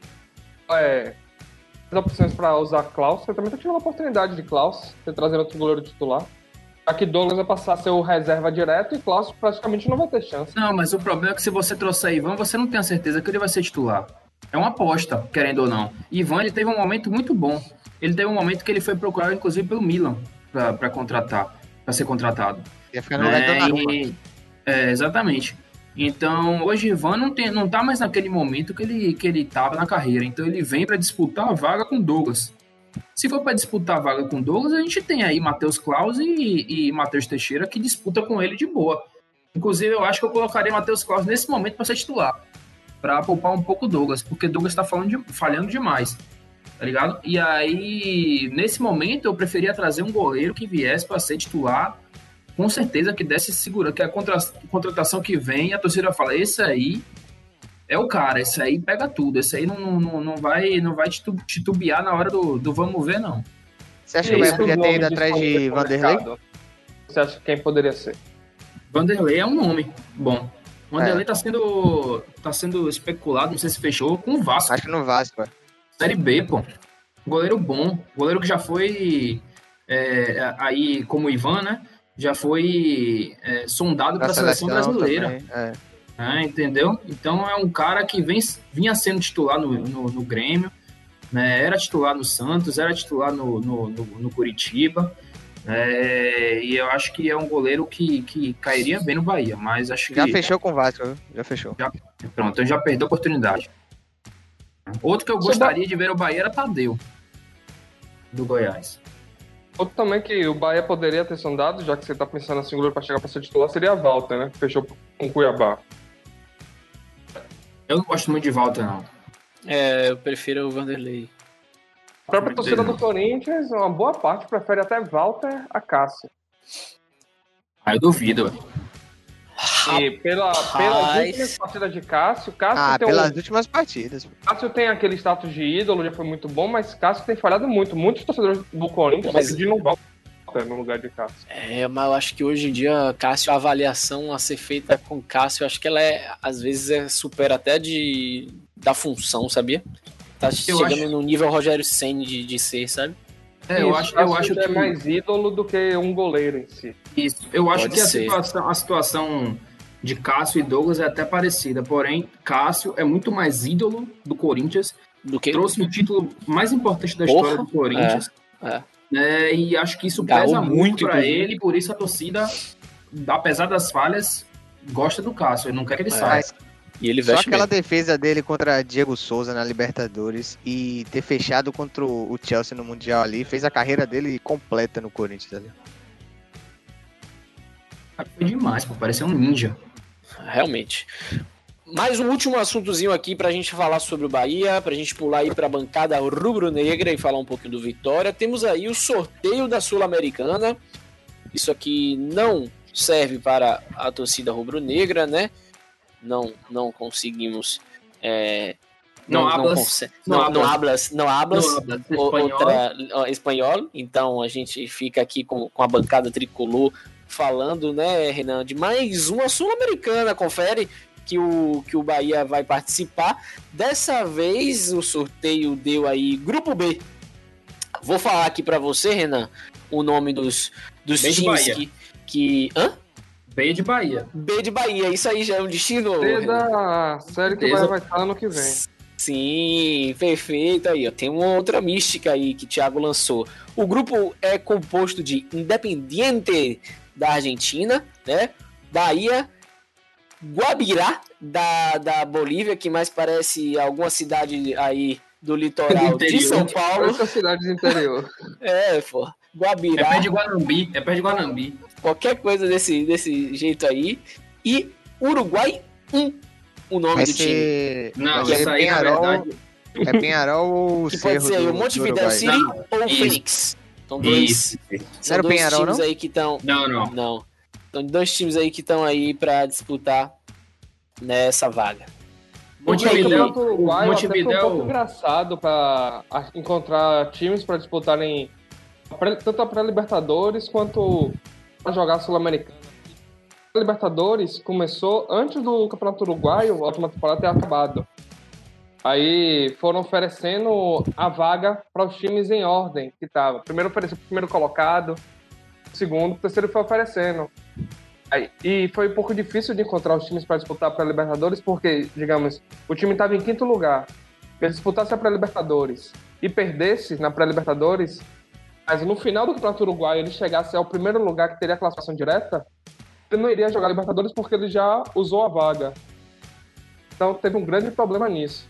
as opções pra usar Klaus, você também tá tirando a oportunidade de Klaus, você trazendo outro goleiro titular. Aqui Douglas vai passar a ser o reserva direto e Klaus praticamente não vai ter chance. Não, mas o problema é que se você trouxer Ivan, você não tem a certeza que ele vai ser titular. É uma aposta, querendo ou não. Ivan, ele teve um momento muito bom. Ele teve um momento que ele foi procurado, inclusive, pelo Milan para ser contratado. Ia ficar no lugar do Donnarumma. Exatamente. Então, hoje Ivan não tá mais naquele momento que ele tava na carreira. Então, ele vem para disputar a vaga com Douglas. Se for para disputar a vaga com Douglas, a gente tem aí Matheus Klaus e Matheus Teixeira que disputa com ele de boa. Inclusive, eu acho que eu colocaria Matheus Klaus nesse momento para ser titular, para poupar um pouco o Douglas, porque Douglas tá falhando demais, tá ligado? E aí, nesse momento, eu preferia trazer um goleiro que viesse para ser titular, com certeza que desse segura, que a contratação que vem, a torcida fala, esse aí é o cara, esse aí pega tudo, esse aí não vai titubear na hora do vamos ver, não. Você acha que o Bahia podia ter ido atrás de Vanderlei? Você acha que quem poderia ser? Vanderlei é um nome bom. Vanderlei tá sendo especulado, não sei se fechou, com o Vasco. Acho que no Vasco, pô. Série B, pô. Goleiro bom. Goleiro que já foi aí, como o Ivan, né? Já foi sondado para a seleção brasileira. Entendeu? Então é um cara que vinha sendo titular no Grêmio, né? Era titular no Santos, era titular no Curitiba. E eu acho que é um goleiro que cairia bem no Bahia, mas acho que... Já fechou com o Vasco, viu? Já fechou. Pronto, então já perdeu a oportunidade. Outro que eu gostaria de ver no Bahia era Tadeu, do Goiás. Outro também que o Bahia poderia ter sondado, já que você tá pensando assim, goleiro pra chegar pra ser titular, seria a Walter, né? Fechou com o Cuiabá. Eu não gosto muito de Walter, não. Eu prefiro o Vanderlei. A própria torcida do Corinthians, uma boa parte, prefere até Walter a Cássio. Eu duvido, velho. E pelas últimas partidas de Cássio tem pelas últimas partidas. Cássio tem aquele status de ídolo, já foi muito bom, mas Cássio tem falhado muito. Muitos torcedores do Corinthians estão pedindo Walter no lugar de Cássio. Mas eu acho que hoje em dia, Cássio, a avaliação a ser feita com Cássio, eu acho que ela às vezes supera até da função, sabia? Tá chegando no nível Rogério Ceni de ser, sabe? Eu acho que é mais ídolo do que um goleiro em si. Isso. Eu acho que a situação de Cássio e Douglas é até parecida, porém, Cássio é muito mais ídolo do Corinthians, trouxe o título mais importante da história do Corinthians, e acho que isso pesa muito para ele, por isso a torcida, apesar das falhas, gosta do Cássio, não quer que ele saia. E ele só aquela defesa dele contra Diego Souza na Libertadores e ter fechado contra o Chelsea no Mundial ali, fez a carreira dele completa no Corinthians ali. Foi demais, pô, parecia um ninja. Realmente. Mais um último assuntozinho aqui pra gente falar sobre o Bahia, pra gente pular aí pra bancada rubro-negra e falar um pouquinho do Vitória. Temos aí o sorteio da Sul-Americana. Isso aqui não serve para a torcida rubro-negra, né? Não conseguimos... Não hablas espanhol, então a gente fica aqui com a bancada tricolor falando, né, Renan, de mais uma Sul-Americana. Confere que o Bahia vai participar. Dessa vez o sorteio deu aí Grupo B. Vou falar aqui para você, Renan, o nome dos times que... Hã? B de Bahia. B de Bahia, isso aí já é um destino? B da série que vai estar ano que vem. Sim, perfeito aí, ó. Tem uma outra mística aí que o Thiago lançou. O grupo é composto de Independiente da Argentina, né? Bahia, Guabirá da Bolívia, que mais parece alguma cidade aí do litoral de São Paulo. Essa cidade do interior. Pô. Guabirá. É perto de Guanambi. Qualquer coisa desse jeito aí. E Uruguai 1. O nome do time. Não, isso aí na verdade... É Penharol ou que Cerro pode ser o Montevideo City ou o Phoenix. São dois, são dois Penharol, times não? aí que estão... Não. São dois times aí que estão aí para disputar nessa vaga. Montevideo foi um pouco engraçado para encontrar times para disputarem tanto a pré-Libertadores quanto para jogar Sul-Americana. A Libertadores começou antes do Campeonato Uruguaio, a última temporada ter acabado. Aí foram oferecendo a vaga para os times em ordem que tava. Primeiro ofereceu o primeiro colocado, segundo, o terceiro foi oferecendo. Aí, e foi um pouco difícil de encontrar os times para disputar a pré-Libertadores, porque, digamos, o time estava em quinto lugar. Se ele disputasse a pré-Libertadores e perdesse na pré-Libertadores, mas no final do Campeonato Uruguaio ele chegasse ao primeiro lugar que teria a classificação direta, ele não iria jogar Libertadores porque ele já usou a vaga. Então teve um grande problema nisso.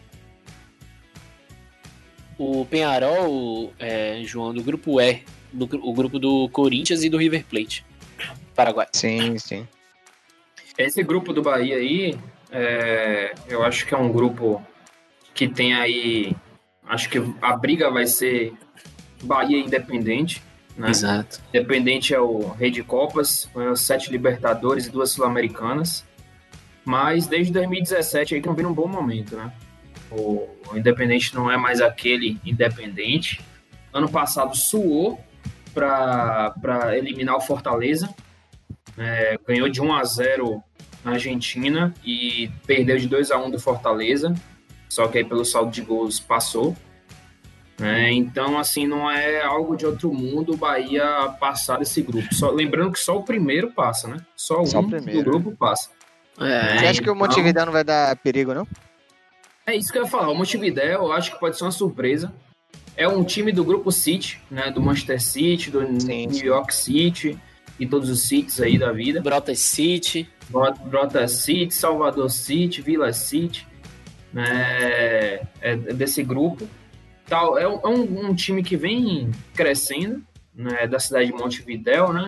O Penharol, João, do grupo E, o grupo do Corinthians e do River Plate, Paraguai. Sim. Esse grupo do Bahia aí, eu acho que é um grupo que tem aí... Acho que a briga vai ser Bahia Independente, né? Exato. Independente é o rei de Copas, 7 Libertadores e 2 Sul-Americanas. Mas desde 2017 aí que não vem num bom momento, né? O Independente não é mais aquele Independente. Ano passado suou para eliminar o Fortaleza. Ganhou de 1-0 na Argentina e perdeu de 2-1 do Fortaleza. Só que aí pelo saldo de gols passou. Então, assim, não é algo de outro mundo o Bahia passar desse grupo. Lembrando que só o primeiro passa, né? Só um do grupo passa. Você acha que o Montevideo não vai dar perigo, não? É isso que eu ia falar. O Montevideo, eu acho que pode ser uma surpresa. É um time do grupo City, né? Do Manchester City, do New York City e todos os Cities aí da vida. Brotas City, Salvador City, Villa City, né? É desse grupo. É um time que vem crescendo, né? Da cidade de Montevideo, né?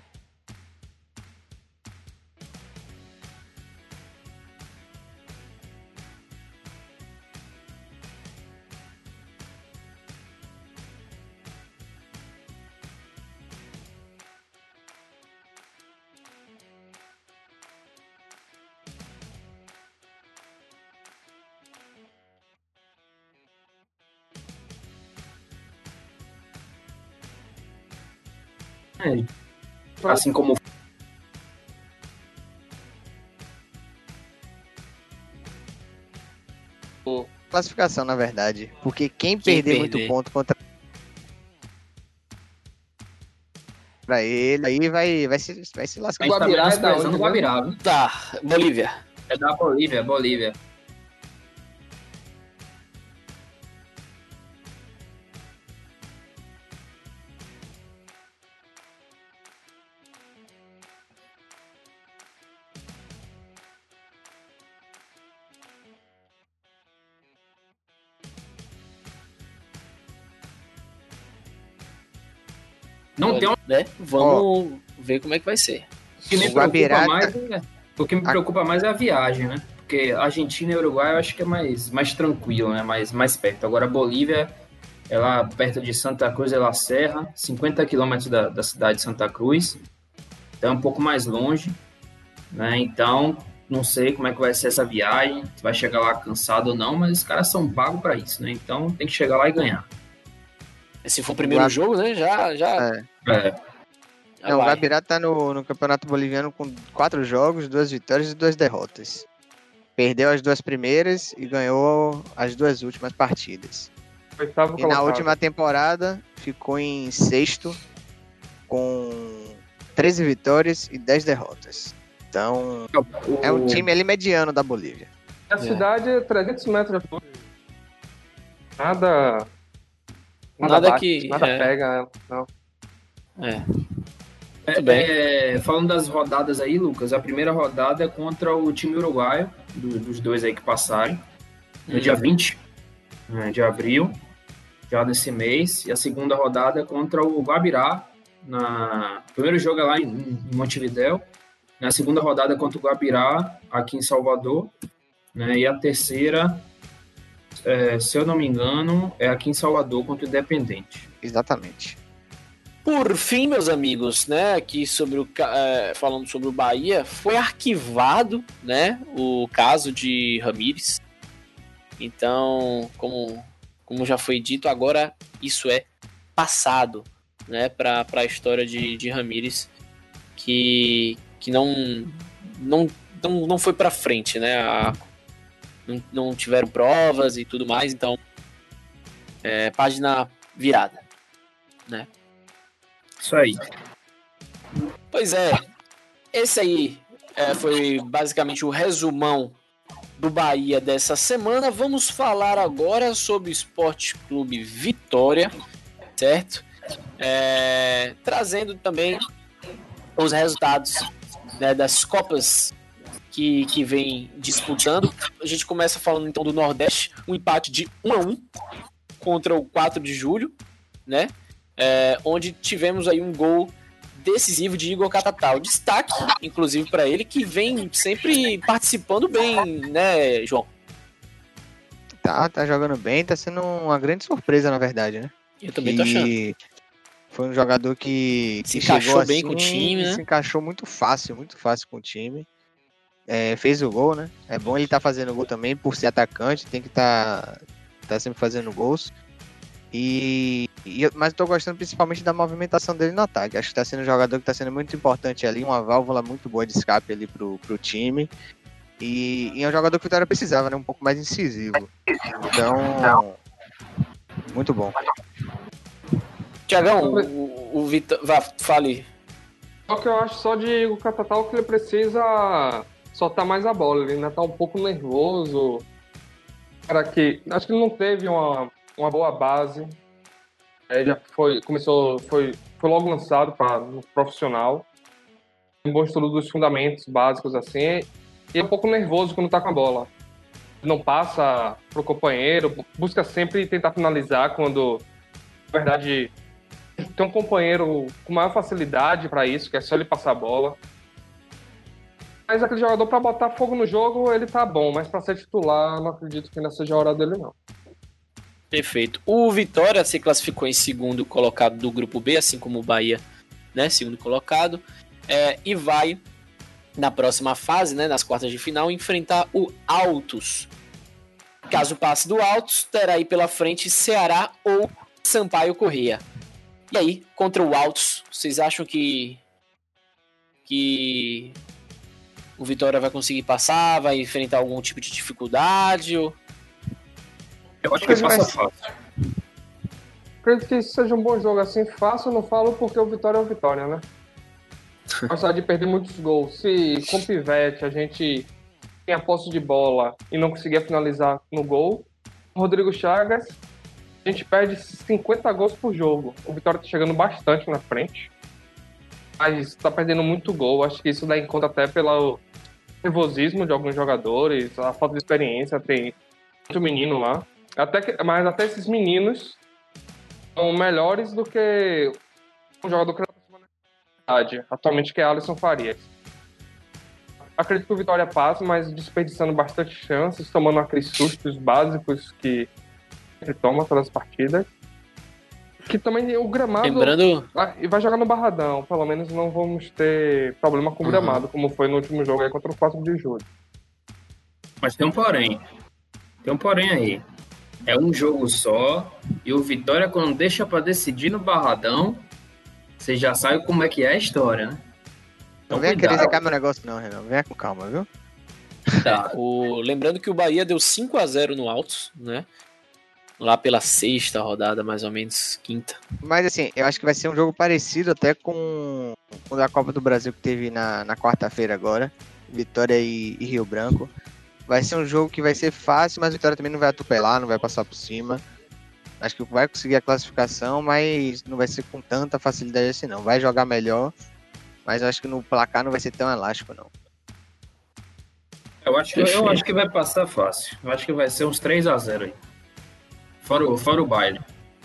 Assim como classificação, na verdade, porque quem perder muito ponto contra ele, aí vai se lascar. A gente tá menosprezando o Guabirá, viu? Tá, Bolívia. É da Bolívia. Não tem né? Vamos ver como é que vai ser. O que me preocupa mais é a viagem, né? Porque Argentina e Uruguai eu acho que é mais tranquilo, né? Mais perto. Agora a Bolívia, ela perto de Santa Cruz de la Serra, 50 quilômetros da cidade de Santa Cruz. Então é um pouco mais longe, né? Então, não sei como é que vai ser essa viagem, se vai chegar lá cansado ou não, mas os caras são pagos para isso, né? Então tem que chegar lá e ganhar. Se for o primeiro jogo, né? Já. O Gabirá tá no Campeonato Boliviano com 4 jogos, 2 vitórias e 2 derrotas. Perdeu as 2 primeiras e ganhou as 2 últimas partidas. Oitavo E colocado. na última temporada ficou em 6º com 13 vitórias e 10 derrotas. Então, é um time ali mediano da Bolívia. A cidade é 300 metros de altura. Nada bate, nada pega, não. Muito bem. Falando das rodadas aí, Lucas, a primeira rodada é contra o time uruguaio, dos dois aí que passarem, no dia 20 de abril, já nesse mês, e a segunda rodada é contra o Guabirá, o primeiro jogo é lá em Montevidéu, na segunda rodada é contra o Guabirá, aqui em Salvador, né, e a terceira, se eu não me engano, é aqui em Salvador contra o Independente. Exatamente. Por fim, meus amigos, né, aqui falando sobre o Bahia, foi arquivado, né, o caso de Ramírez. Então, como já foi dito, agora isso é passado, né, para a história de Ramírez, que não foi para frente, né, não tiveram provas e tudo mais, então página virada, né. Isso aí. Pois é, esse aí foi basicamente o resumão do Bahia dessa semana. Vamos falar agora sobre o Esporte Clube Vitória, certo? Trazendo também os resultados, né, das Copas que vem disputando. A gente começa falando então do Nordeste, um empate de 1-1 contra o 4 de julho, né? Onde tivemos aí um gol decisivo de Igor Catatal. Destaque, inclusive, para ele, que vem sempre participando bem, né, João? Tá jogando bem, tá sendo uma grande surpresa, na verdade, né? Eu também tô achando. Foi um jogador que se encaixou bem assim, com o time, né? Se encaixou muito fácil com o time. Fez o gol, né? É bom ele tá fazendo gol também, por ser atacante, tem que tá sempre fazendo gols. Mas eu tô gostando principalmente da movimentação dele no ataque. Acho que tá sendo um jogador que tá sendo muito importante ali, uma válvula muito boa de escape ali pro time. E é um jogador que o Vitória precisava, né? Um pouco mais incisivo. Então, muito bom. Tiagão, o Vitor... Fale. Só que eu acho só de o Catatal que ele precisa soltar mais a bola. Ele ainda tá um pouco nervoso. Acho que ele não teve uma boa base. Já foi logo lançado para o profissional. Tem um bom estudo dos fundamentos básicos assim. E é um pouco nervoso quando tá com a bola. Não passa pro companheiro, busca sempre tentar finalizar quando, na verdade, tem um companheiro com maior facilidade para isso, que é só ele passar a bola. Mas aquele jogador, para botar fogo no jogo, ele tá bom, mas para ser titular, não acredito que ainda seja a hora dele, não. Perfeito. O Vitória se classificou em segundo colocado do grupo B, assim como o Bahia, né, segundo colocado, e vai, na próxima fase, né, nas quartas de final, enfrentar o Altos. Caso passe do Altos, terá aí pela frente Ceará ou Sampaio Corrêa. E aí, contra o Altos, vocês acham que o Vitória vai conseguir passar, vai enfrentar algum tipo de dificuldade? Ou... Eu acho que ele passa fácil. Acredito que isso seja um bom jogo. Assim, fácil eu não falo porque o Vitória é o Vitória, né? Gostar de perder muitos gols. Se com o Pivete a gente tem a posse de bola e não conseguia finalizar no gol, o Rodrigo Chagas, a gente perde 50 gols por jogo. O Vitória tá chegando bastante na frente, mas tá perdendo muito gol. Acho que isso dá em conta até pelo nervosismo de alguns jogadores, a falta de experiência. Tem muito menino lá. Mas até esses meninos são melhores do que um jogador que atualmente, que é Alisson Farias. acredito que o Vitória passa, mas desperdiçando bastante chances, tomando aqueles sustos básicos que ele toma pelas partidas. Que também o gramado... Lembrando... E vai jogar no Barradão, pelo menos não vamos ter problema com o gramado, como foi no último jogo aí contra o 4 de julho. Mas tem um porém. Tem um porém aí. É um jogo só, e o Vitória, quando deixa pra decidir no Barradão, você já sabe como é que é a história, né? Não venha querer secar meu negócio não, Renan. Venha com calma, viu? Tá. Lembrando que o Bahia deu 5-0 no Altos, né? Lá pela sexta rodada, mais ou menos, quinta. Mas assim, eu acho que vai ser um jogo parecido até com o da Copa do Brasil que teve na quarta-feira agora. Vitória e Rio Branco. Vai ser um jogo que vai ser fácil, mas a Vitória também não vai atropelar, não vai passar por cima. Acho que vai conseguir a classificação, mas não vai ser com tanta facilidade assim não. Vai jogar melhor, mas eu acho que no placar não vai ser tão elástico não. Eu acho que vai passar fácil. Eu acho que vai ser uns 3-0 aí. Fora o baile.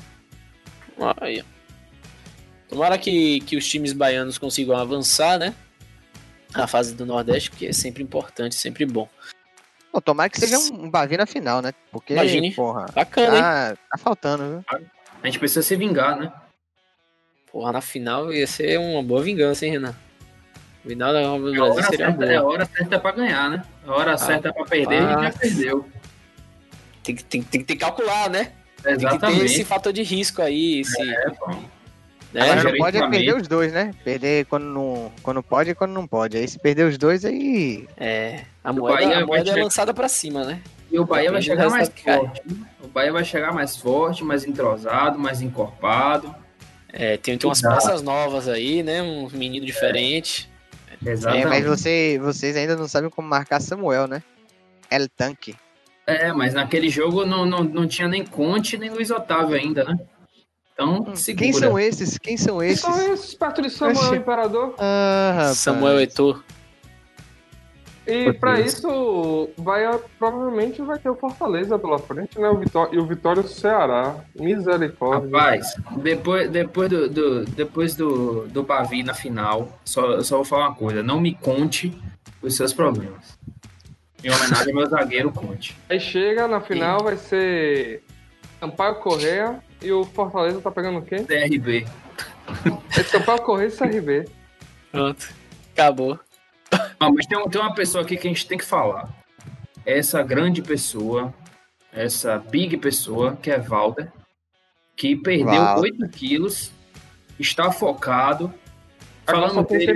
Aí. Tomara que os times baianos consigam avançar, né? A fase do Nordeste, porque é sempre importante, sempre bom. Pô, tomara que seja um Bavi na final, né? Porque, Imagine. porra, Bacana, hein? tá faltando, viu? A gente precisa se vingar, né? Porra, na final ia ser uma boa vingança, hein, Renan? O final da Copa do Brasil seria boa. É a hora certa pra ganhar, né? A hora certa pra perder, a gente já perdeu. Tem que calcular, né? Exatamente. Tem que ter esse fator de risco aí. Né? Agora não pode perder os dois, né? Perder quando pode e quando não pode. Aí se perder os dois, aí... A moeda é lançada pra cima, né? E o Bahia vai chegar mais forte. O Bahia vai chegar mais forte, mais entrosado, mais encorpado. Tem umas peças novas aí, né? Um menino diferente. Exatamente. Mas vocês ainda não sabem como marcar Samuel, né? El Tanque. Mas naquele jogo não tinha nem Conte, nem Luiz Otávio ainda, né? Então, segura. Quem são esses? Quem são esses perto de Samuel Imperador? Samuel Eto'o. E pra isso, provavelmente vai ter o Fortaleza pela frente, né? E o Vitória do Ceará. Misericórdia. Rapaz, depois do Bavi na final, só vou falar uma coisa. Não me conte os seus problemas. Em homenagem ao meu zagueiro Conte. Aí chega na final, vai ser Sampaio Corrêa e o Fortaleza tá pegando o quê? CRB. É Sampaio Corrêa e CRB. Pronto. Acabou. Mas tem uma pessoa aqui que a gente tem que falar. Essa grande pessoa, essa big pessoa, que é Valder, que perdeu 8 quilos, está focado. Falamos dele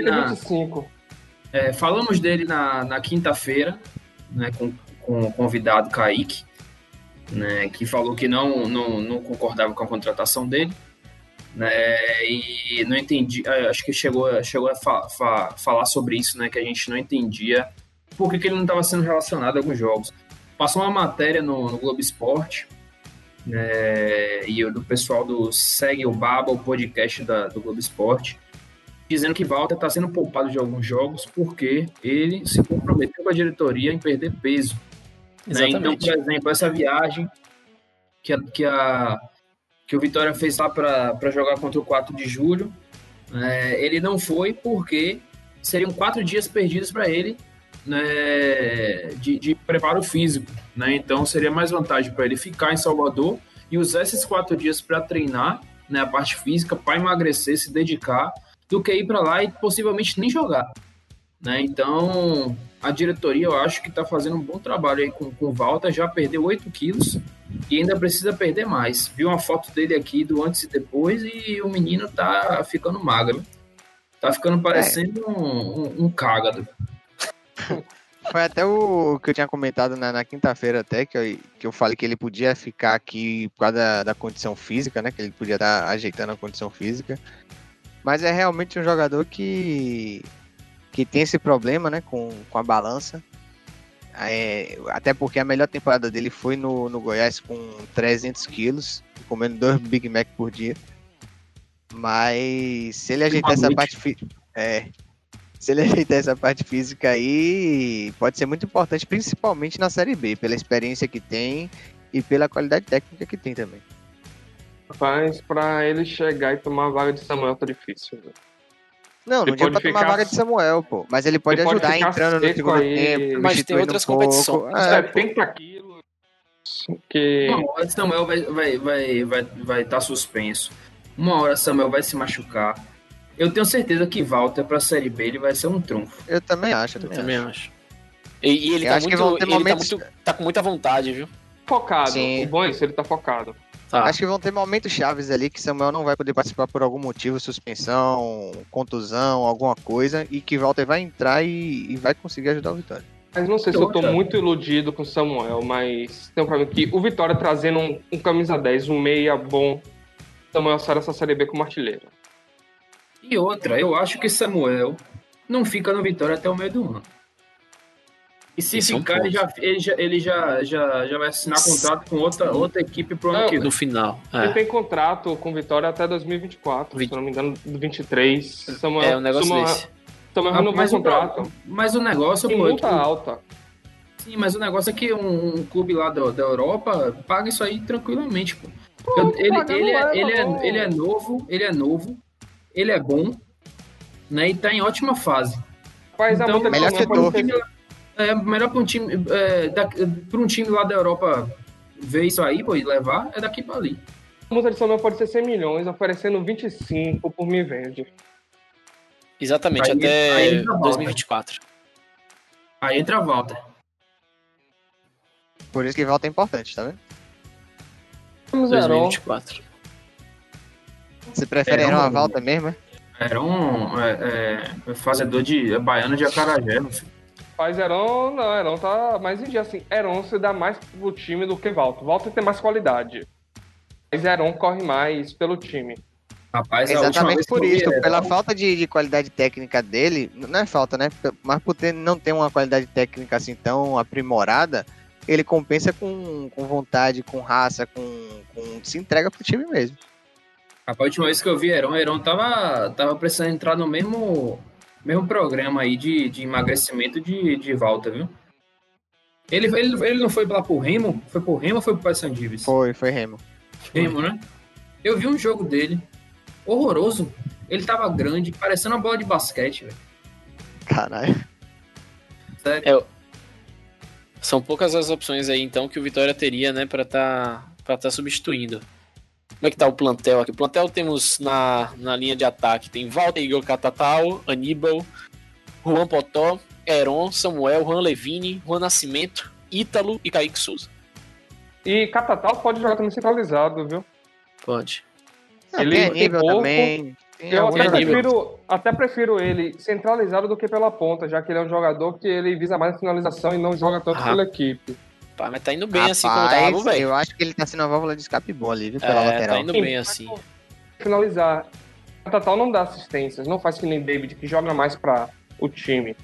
falamos dele na quinta-feira, né, com o convidado Kaique, né, que falou que não concordava com a contratação dele, né, e não entendi, acho que chegou a falar sobre isso, né, que a gente não entendia por que ele não estava sendo relacionado a alguns jogos. Passou uma matéria no Globo Esporte, né, e do pessoal do Segue o Baba, o podcast do Globo Esporte, dizendo que Walter está sendo poupado de alguns jogos porque ele se comprometeu com a diretoria em perder peso. Né? Então, por exemplo, essa viagem que o Vitória fez lá para jogar contra o 4 de julho, ele não foi porque seriam 4 dias perdidos para ele, né, de preparo físico. Né? Então, seria mais vantagem para ele ficar em Salvador e usar esses 4 dias para treinar, né, a parte física, para emagrecer, se dedicar, do que ir para lá e possivelmente nem jogar. Né? Então, a diretoria, eu acho que está fazendo um bom trabalho aí com o Walter, já perdeu 8 quilos e ainda precisa perder mais. Vi uma foto dele aqui do antes e depois e o menino tá ficando magro. Tá ficando parecendo um cágado. Foi até o que eu tinha comentado na quinta-feira até, que eu falei que ele podia ficar aqui por causa da condição física, né? Que ele podia estar ajeitando a condição física. Mas é realmente um jogador que tem esse problema, né, com a balança. Até porque a melhor temporada dele foi no Goiás com 300 quilos, comendo 2 Big Mac por dia. Mas se ele ajeitar essa parte física aí, pode ser muito importante, principalmente na Série B, pela experiência que tem e pela qualidade técnica que tem também. Mas pra ele chegar e tomar a vaga de Samuel tá difícil. Né? Não Ele deu pode pra tomar a ficar- vaga de Samuel, pô. Mas ele pode Ele pode ajudar ficar entrando no seco segundo aí. tempo, Mas tem substituindo outras um pouco. competições. 70 quilos. Que... Uma hora Samuel vai estar suspenso. Uma hora Samuel vai se machucar. Eu tenho certeza que Walter pra Série B ele vai ser um trunfo. Eu também acho, Eu também acho. E ele Eu tá acho que vão muito. ter Ele tá, momentos- muito, tá com muita vontade, viu? Focado. Sim. O bom é isso, ele tá focado. Tá. Acho que vão ter momentos chaves ali que Samuel não vai poder participar por algum motivo, suspensão, contusão, alguma coisa, e que Walter vai entrar e vai conseguir ajudar o Vitória. Mas não sei se eu tô Poxa. muito iludido com o Samuel, mas tem um problema que o Vitória trazendo um camisa 10, um meia bom, Samuel sai dessa Série B como artilheiro. E outra, eu acho que Samuel não fica no Vitória até o meio do ano. E se Esse é um ficar, ele já vai assinar contrato com outra equipe pro ano Não, que No vem. final. Ele É. tem contrato com Vitória até 2024, se eu não me engano, do 23. Samuel, É um negócio Samuel, desse. Samuel renovou o contrato. Mas o negócio, Tem pô, é multa que- alta. sim, mas o negócio é que um clube lá da Europa paga isso aí tranquilamente, pô. Ele é novo, ele é bom, né? E tá em ótima fase. Mas a Então, multa de melhor Samuel setor. pode ser... É melhor para um time, para um time lá da Europa ver isso aí, pô, e levar, é daqui para ali. A multa de Samuel pode ser 100 milhões, oferecendo 25 por me vende. Exatamente, Aí até entra a volta. 2024. Aí entra a volta. Por isso que Walter é importante, tá vendo? Vamos Heron. 2024. Você prefere É, Heron a não- Walter mesmo, é? Era um fazedor de baiano de acarajé, meu filho. Faz Heron, não, Heron tá mais em dia, assim, Heron se dá mais pro time do que Walter. Walter tem mais qualidade. Mas Heron corre mais pelo time. Rapaz, a última Exatamente vez que por eu vi isso, Heron- pela falta de qualidade técnica dele, não é falta, né? Mas por não ter uma qualidade técnica assim tão aprimorada, ele compensa com vontade, com raça, se entrega pro time mesmo. Rapaz, a última vez que eu vi Heron tava precisando entrar no mesmo programa aí de emagrecimento de volta, viu? Ele não foi lá pro Remo? Foi pro Remo ou foi pro Paysandu? Foi Remo. Remo, né? Eu vi um jogo dele, horroroso. Ele tava grande, parecendo uma bola de basquete, velho. Caralho. Sério. São poucas as opções aí, então, que o Vitória teria, né, pra tá substituindo. Como é que tá o plantel aqui? O plantel temos na linha de ataque, tem Walter, Igor Catatal, Aníbal, Juan Potó, Heron, Samuel, Juan Levine, Juan Nascimento, Ítalo e Kaique Souza. E Catatal pode jogar também centralizado, viu? Pode. Ele Tem tem nível pouco. também. Tem Eu alguns até nível. prefiro ele centralizado do que pela ponta, já que ele é um jogador que ele visa mais a finalização e não joga tanto Ah. pela equipe. Pá, mas tá indo bem assim Rapaz, como tava, velho. eu acho que ele tá sendo uma válvula de escape boa ali, viu? Pela É, lateral. tá indo bem assim. Finalizar. Catatal não dá assistências, não faz que nem David, que joga mais pra o time.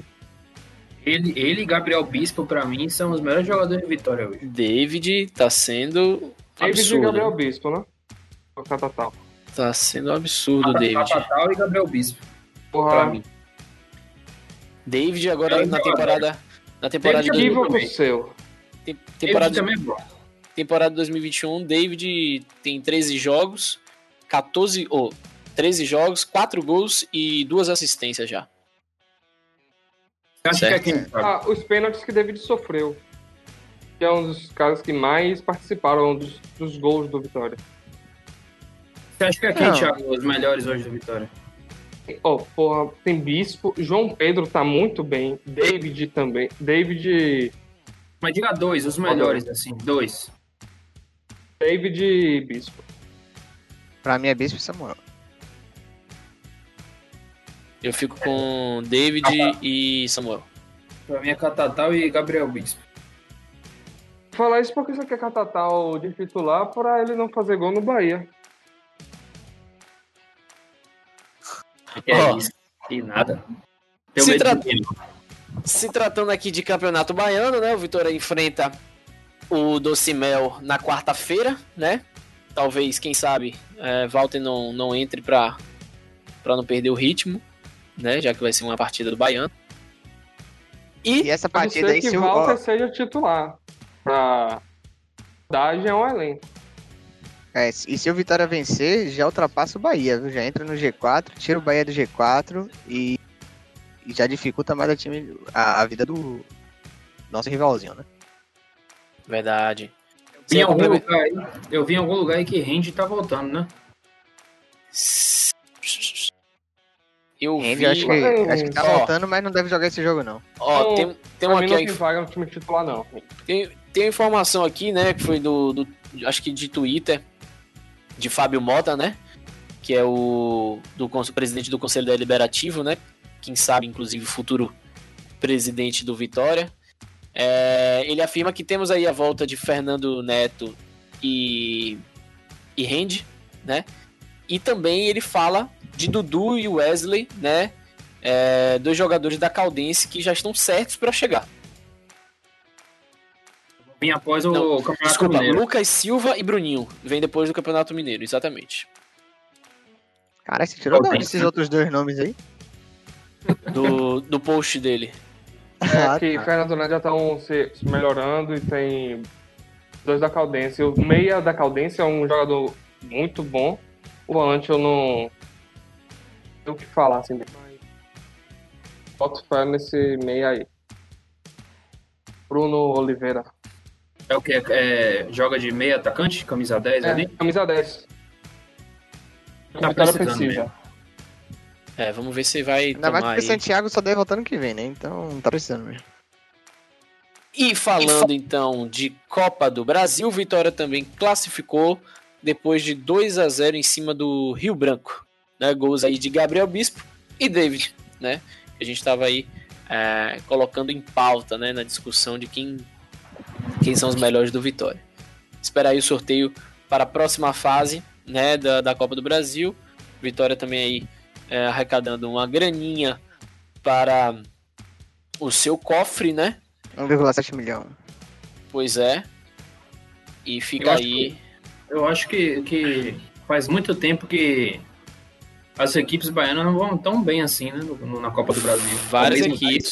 Ele e Gabriel Bispo, pra mim, são os melhores jogadores de Vitória hoje. David tá sendo David e absurdo. Gabriel Bispo, né? O Catatal. Tá sendo absurdo, David. Catatal e Gabriel Bispo, pra Porra, mim. David agora É, na jogador. temporada de David nível também. pro seu. temporada, Ele também é bom. temporada 2021, David tem 13 jogos, 13 jogos, 4 gols e 2 assistências já. Acho Certo. que é quem sabe. Os pênaltis que David sofreu. Que é um dos caras que mais participaram dos gols do Vitória. Você acha que é quem, Não. Thiago, os melhores hoje do Vitória? Porra, tem Bispo, João Pedro tá muito bem, David também. David Mas diga dois, os melhores, assim, dois. e Bispo. Pra mim é Bispo e Samuel. Eu fico com David e Samuel. Pra mim é Catatal e Gabriel Bispo. Falar isso porque você quer Catatal de titular pra ele não fazer gol no Bahia. Que é Ó. isso? E nada. Tenho Se medo tra- de quem? Se tratando aqui de campeonato baiano, né? O Vitória enfrenta o Docimel na quarta-feira, né? Talvez, quem sabe, Walter não entre pra não perder o ritmo, né? Já que vai ser uma partida do Baiano. E essa Pode partida ser aí, que se o. Walter ó, seja titular. Pra dar ao elenco. E se o Vitória vencer, já ultrapassa o Bahia, viu? Já entra no G4, tira o Bahia do G4 e já dificulta mais a vida do nosso rivalzinho, né? Verdade. Eu vi em algum lugar aí que Rende tá voltando, né? Rende, acho que tá voltando, mas não deve jogar esse jogo, não. Ó, tem uma aqui. Não tem vaga no time titular, não. Tem informação aqui, né? Que foi do acho que de Twitter, de Fábio Mota, né? Que é o presidente do Conselho Deliberativo, né? Quem sabe, inclusive, futuro presidente do Vitória. Ele afirma que temos aí a volta de Fernando Neto e Rende, né? E também ele fala de Dudu e Wesley, né? Dois jogadores da Caldense que já estão certos para chegar. Vem após o Campeonato Mineiro. Lucas Silva e Bruninho. Vem depois do Campeonato Mineiro, exatamente. Cara, você tirou desses outros dois nomes aí? Do post dele. Que Fernando Neto já estão se melhorando e tem dois da Caldense. O meia da Caldense é um jogador muito bom. O volante eu não tenho o que falar, assim. Mas boto fé nesse meia aí. Bruno Oliveira. É o que? Joga de meia atacante? Camisa 10 ali? Camisa 10. Tá Vitória precisando precisa. Vamos ver se vai Ainda mais tomar porque aí. Santiago só deve voltar no que vem, né? Então não tá precisando mesmo. E falando então de Copa do Brasil, Vitória também classificou depois de 2-0 em cima do Rio Branco, né? Gols aí de Gabriel Bispo e David, né? A gente estava aí colocando em pauta, né? Na discussão de quem são os melhores do Vitória. Esperar aí o sorteio para a próxima fase, né? Da Copa do Brasil. Vitória também aí arrecadando uma graninha para o seu cofre, né? 1,7 milhão. Pois é. E fica aí. Eu acho que faz muito tempo que as equipes baianas não vão tão bem assim, né? Na Copa do Brasil. Várias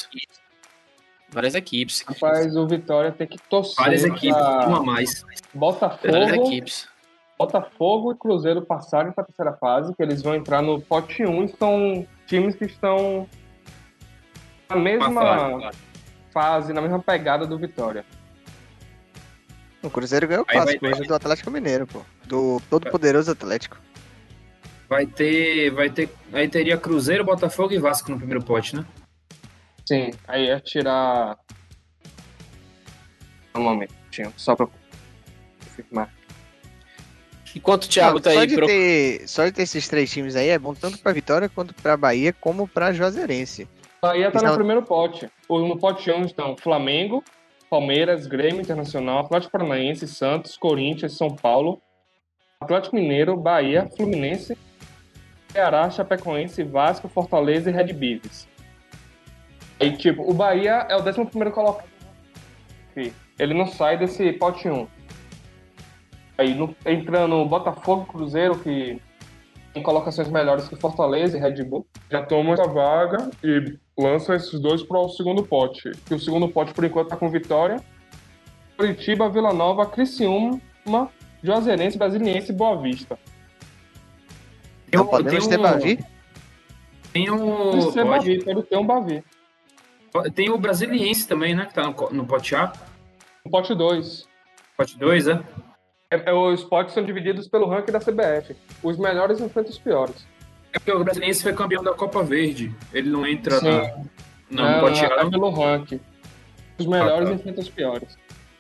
equipes. Rapaz, o Vitória tem que torcer. Várias equipes, uma a mais. Várias equipes. Botafogo e Cruzeiro passarem para a terceira fase, que eles vão entrar no pote 1 e são times que estão na mesma fase, na mesma pegada do Vitória. O Cruzeiro ganhou o clássico hoje do Atlético Mineiro, pô. Do todo poderoso Atlético. Aí teria Cruzeiro, Botafogo e Vasco no primeiro pote, né? Sim, aí é tirar um momento, só para confirmar. Enquanto o Thiago tá aí... Só de ter esses três times aí é bom tanto pra Vitória, quanto pra Bahia, como pra Juazeirense. Bahia tá no primeiro pote. No pote 1 estão Flamengo, Palmeiras, Grêmio Internacional, Atlético Paranaense, Santos, Corinthians, São Paulo, Atlético Mineiro, Bahia, Fluminense, Ceará, Chapecoense, Vasco, Fortaleza e Red Bull. E o Bahia é o 11º colocado. Ele não sai desse pote 1. Aí entrando Botafogo e Cruzeiro, que tem colocações melhores que Fortaleza e Red Bull. Já toma essa vaga e lança esses dois para o segundo pote. Que o segundo pote, por enquanto, tá com Vitória, Curitiba, Vila Nova, Criciúma, Juazeirense, Brasiliense e Boa Vista. Então podemos ter Bavi? Pode ter um Bavi. Tem o Brasiliense também, né? Que tá no pote A. No pote 2. Pote 2, né? Os potes são divididos pelo ranking da CBF. Os melhores enfrentam os piores. É porque o Brasiliense foi campeão da Copa Verde. Ele não entra no pote A. É pelo ranking. Os melhores enfrentam os piores.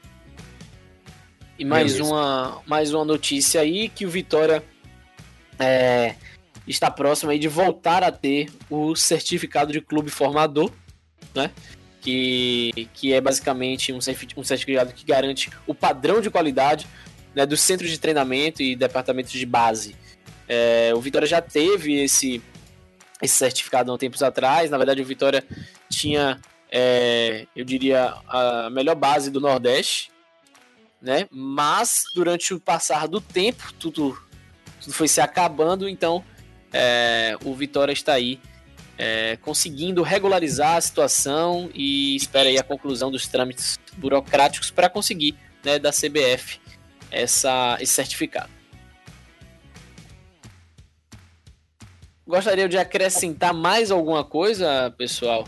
E mais uma notícia aí, que o Vitória está próximo aí de voltar a ter o certificado de clube formador, né? Que é basicamente um certificado que garante o padrão de qualidade, né, dos centros de treinamento e departamentos de base. O Vitória já teve esse certificado há uns tempos atrás. Na verdade, o Vitória tinha, eu diria, a melhor base do Nordeste, né? Mas durante o passar do tempo, tudo foi se acabando. Então, o Vitória está aí conseguindo regularizar a situação e espera aí a conclusão dos trâmites burocráticos para conseguir, né, da CBF esse certificado. gostariam de acrescentar mais alguma coisa, pessoal?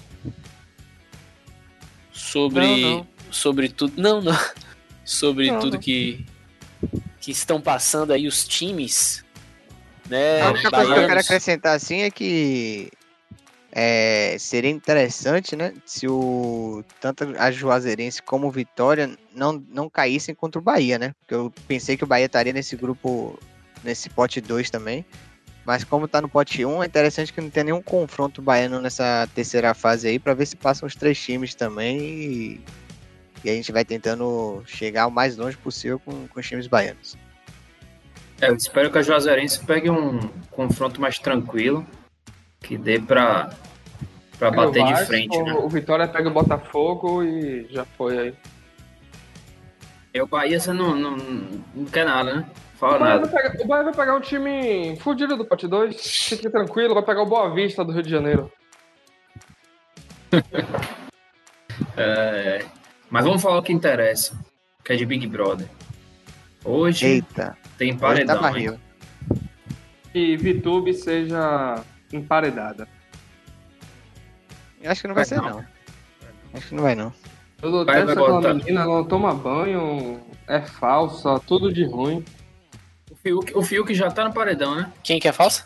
Sobre tudo. Não. Sobre tudo que estão passando aí os times, né? A única coisa que eu quero acrescentar assim é que seria interessante, né, se tanto a Juazeirense como o Vitória não caíssem contra o Bahia, né? Porque eu pensei que o Bahia estaria nesse grupo, nesse pote 2 também. Mas como tá no pote 1, é interessante que não tenha nenhum confronto baiano nessa terceira fase aí, para ver se passam os 3 times também e a gente vai tentando chegar o mais longe possível com os times baianos. Eu espero que a Juazeirense pegue um confronto mais tranquilo, que dê pra bater de frente, né? O Vitória pega o Botafogo e já foi aí. E o Bahia você não quer nada, né? Fala nada. O Bahia vai pegar um time fudido do pote 2, fique tranquilo, vai pegar o Boa Vista do Rio de Janeiro. Mas vamos falar o que interessa, que é de Big Brother. Hoje Eita, tem paredão, tá barril. E Vitube seja emparedada. Eu acho que não vai ser, não. Acho que não vai, não. Eu detesto aquela menina, não toma banho, é falsa, tudo de ruim. O Fiuk já tá no paredão, né? Quem que é falsa?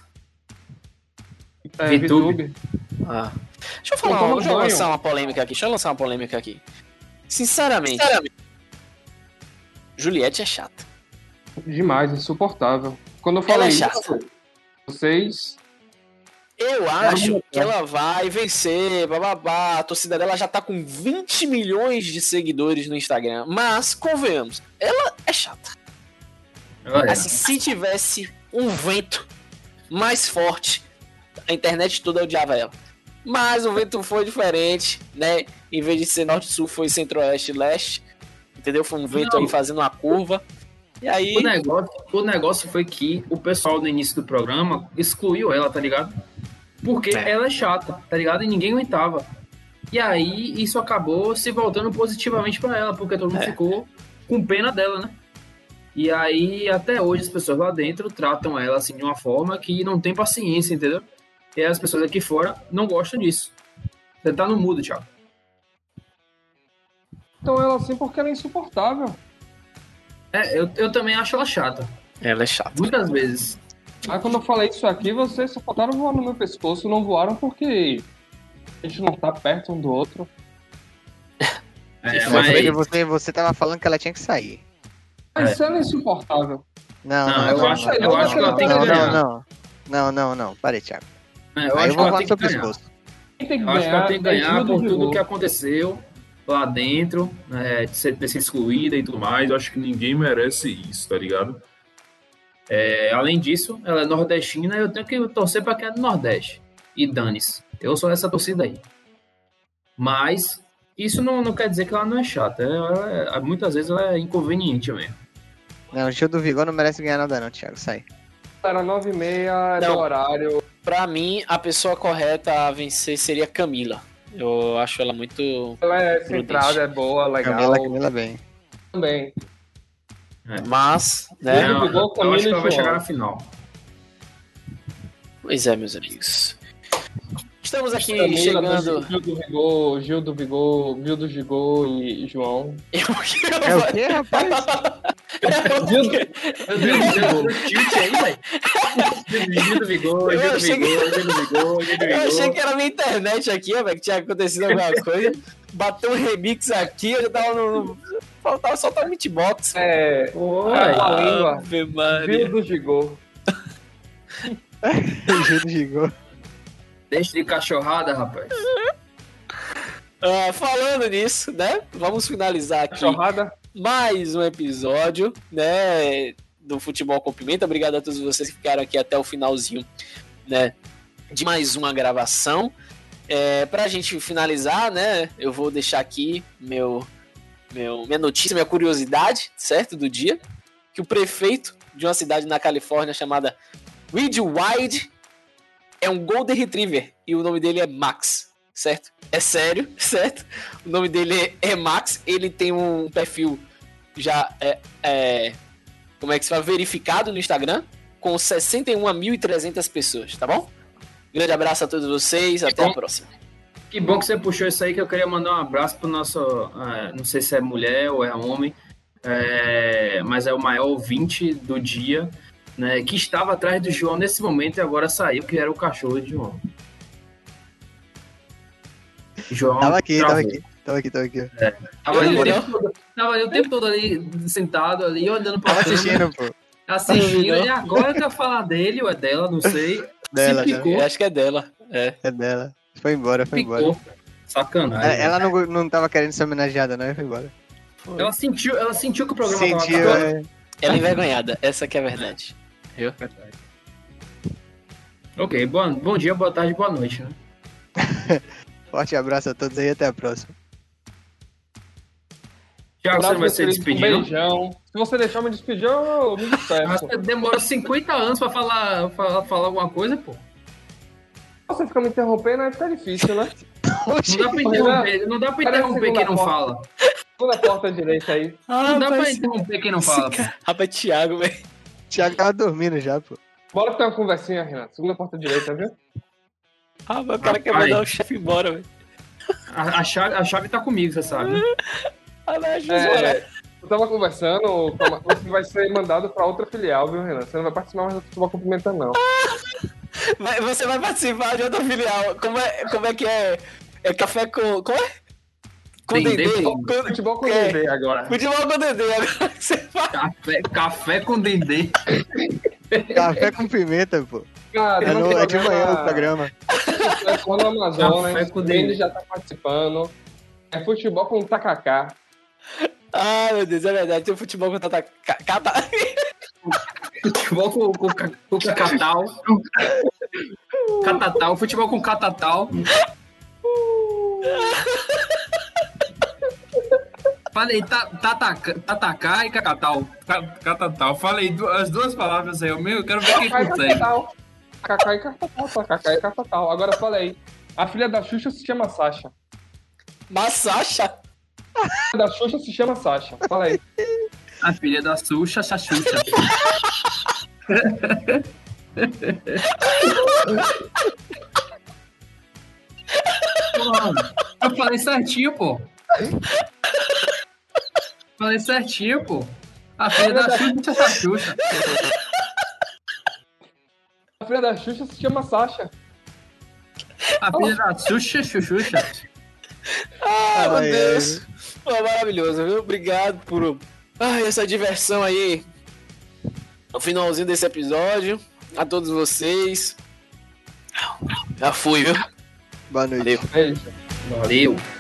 Vitube. Deixa eu falar, deixa eu lançar uma polêmica aqui. Sinceramente, Juliette é chata. Demais, insuportável. Quando eu falei Ela é isso, chata. vocês... Eu acho que ela vai vencer, bababá. A torcida dela já tá com 20 milhões de seguidores no Instagram. Mas, convenhamos, ela é chata. Assim, se tivesse um vento mais forte, a internet toda odiava ela. Mas o vento foi diferente, né? Em vez de ser norte-sul, foi centro-oeste e leste. Entendeu? Foi um vento aí fazendo uma curva. E aí... O negócio foi que o pessoal no início do programa excluiu ela, tá ligado? Porque ela é chata, tá ligado? E ninguém aguentava. E aí isso acabou se voltando positivamente pra ela, porque todo mundo ficou com pena dela, né? E aí até hoje as pessoas lá dentro tratam ela assim de uma forma que não tem paciência, entendeu? E as pessoas aqui fora não gostam disso. Você tá no mudo, Thiago. Então ela assim porque ela é insuportável. Eu também acho ela chata. Ela é chata. Muitas vezes. Aí quando eu falei isso aqui, vocês só faltaram voar no meu pescoço. Não voaram porque a gente não tá perto um do outro. Mas você tava falando que ela tinha que sair. Mas ela é insuportável. Não, eu acho que ela tem que ganhar. Não. Parei, Thiago. Eu acho que ela tem que ganhar. Eu acho que ela tem que ganhar por tudo que aconteceu lá dentro, né, de ser excluída e tudo mais. Eu acho que ninguém merece isso, tá ligado? Além disso, ela é nordestina e eu tenho que torcer pra quem é do Nordeste. E dane-se. Eu sou essa torcida aí. Mas isso não quer dizer que ela não é chata. Muitas vezes ela é inconveniente mesmo. Não, o Gil do Vigor não merece ganhar nada não, Thiago. Sai. Era 9h30 do horário. Pra mim, a pessoa correta a vencer seria Camila. Eu acho ela muito... Ela é centrada, é boa, legal. Camila bem. Também. Mas, né? Eu acho que ela vai chegar na final. Pois é, meus amigos. Estamos aqui Camila, chegando... Gil do Vigor e João. É o quê, rapaz? Gil do Vigor. Eu achei que era minha internet aqui, velho, que tinha acontecido alguma coisa. Bateu um remix aqui, eu já tava no... Faltava só o Meatbox. A língua. Gil do Vigor. Gil do Vigor. Deixa de cachorrada, rapaz. Falando nisso, né? Vamos finalizar aqui mais um episódio, né? Do Futebol com Pimenta. Obrigado a todos vocês que ficaram aqui até o finalzinho, né? De mais uma gravação. Pra gente finalizar, né? Eu vou deixar aqui minha notícia, minha curiosidade, certo? Do dia. Que o prefeito de uma cidade na Califórnia chamada Ridgewood é um Golden Retriever e o nome dele é Max, certo? É sério, certo? O nome dele é Max, ele tem um perfil já, como é que se fala, verificado no Instagram, com 61.300 pessoas, tá bom? Grande abraço a todos vocês, até a próxima. Que bom que você puxou isso aí, que eu queria mandar um abraço pro nosso, não sei se é mulher ou é homem, mas é o maior ouvinte do dia, né, que estava atrás do João nesse momento e agora saiu, que era o cachorro de João. João Tava aqui. Tava ali o tempo todo ali, sentado ali, olhando pra Tava assistindo, e agora que eu falar dele ou é dela, não sei. Dela, se picou. Acho que é dela. É dela. Foi embora. Sacanagem. Ela não tava querendo ser homenageada, não, e foi embora. Ela sentiu que o programa tava Sentiu, acabando. Ela é envergonhada, essa que é a verdade. Viu? Ok, bom dia, boa tarde, boa noite, né? Forte abraço a todos aí, até a próxima. Thiago, você não vai ser despedido? Um beijão. Se você deixar eu me despedir, eu me despeço. Mas você demora 50 anos pra falar alguma coisa, pô. Você fica me interrompendo, aí fica difícil, né? Não dá pra interromper quem não fala. Segunda porta direita aí. Não dá pra interromper quem não fala. Rapaz, Thiago, velho. Thiago tava dormindo já, pô. Bora ter uma conversinha, Renato. Segunda porta direita, viu? Mas o cara quer mandar o chefe embora, velho. A chave tá comigo, você sabe. Eu tava conversando, você vai ser mandado pra outra filial, viu, Renan? Você não vai participar mais do Futebol Complementar, não. Você vai participar de outra filial. Como é que é? É café com... Como é? Com Dendê. Futebol com Dendê agora. Futebol com Dendê agora. Você faz. Café com Dendê. Café com pimenta, pô. Cara, é de manhã o programa. É no Amazonas, Café com o Dendê. Dendê já tá participando. É futebol com tacacá. Ah, meu Deus, é verdade. Tem o futebol com Futebol com catatal. Catatal. Futebol com catatal. Falei tatacá e cacatal. Catatal. Falei as duas palavras aí. Eu quero ver quem consegue. Tacacá e catatal. Agora falei. A filha da Xuxa se chama Sasha. Mas Sasha? A filha da Xuxa se chama Sasha. Fala aí. A filha da Xuxa, Xuxa. Eu falei certinho, pô. Falei certinho, pô. A filha da Xuxa, Xuxa. A filha da Xuxa se chama Sasha. A filha da Xuxa, Xuxa. Ah, meu Deus. Pô, maravilhoso, viu? Obrigado por essa diversão aí no finalzinho desse episódio. A todos vocês. Já fui, viu? Boa noite. Valeu. Beijo. Valeu.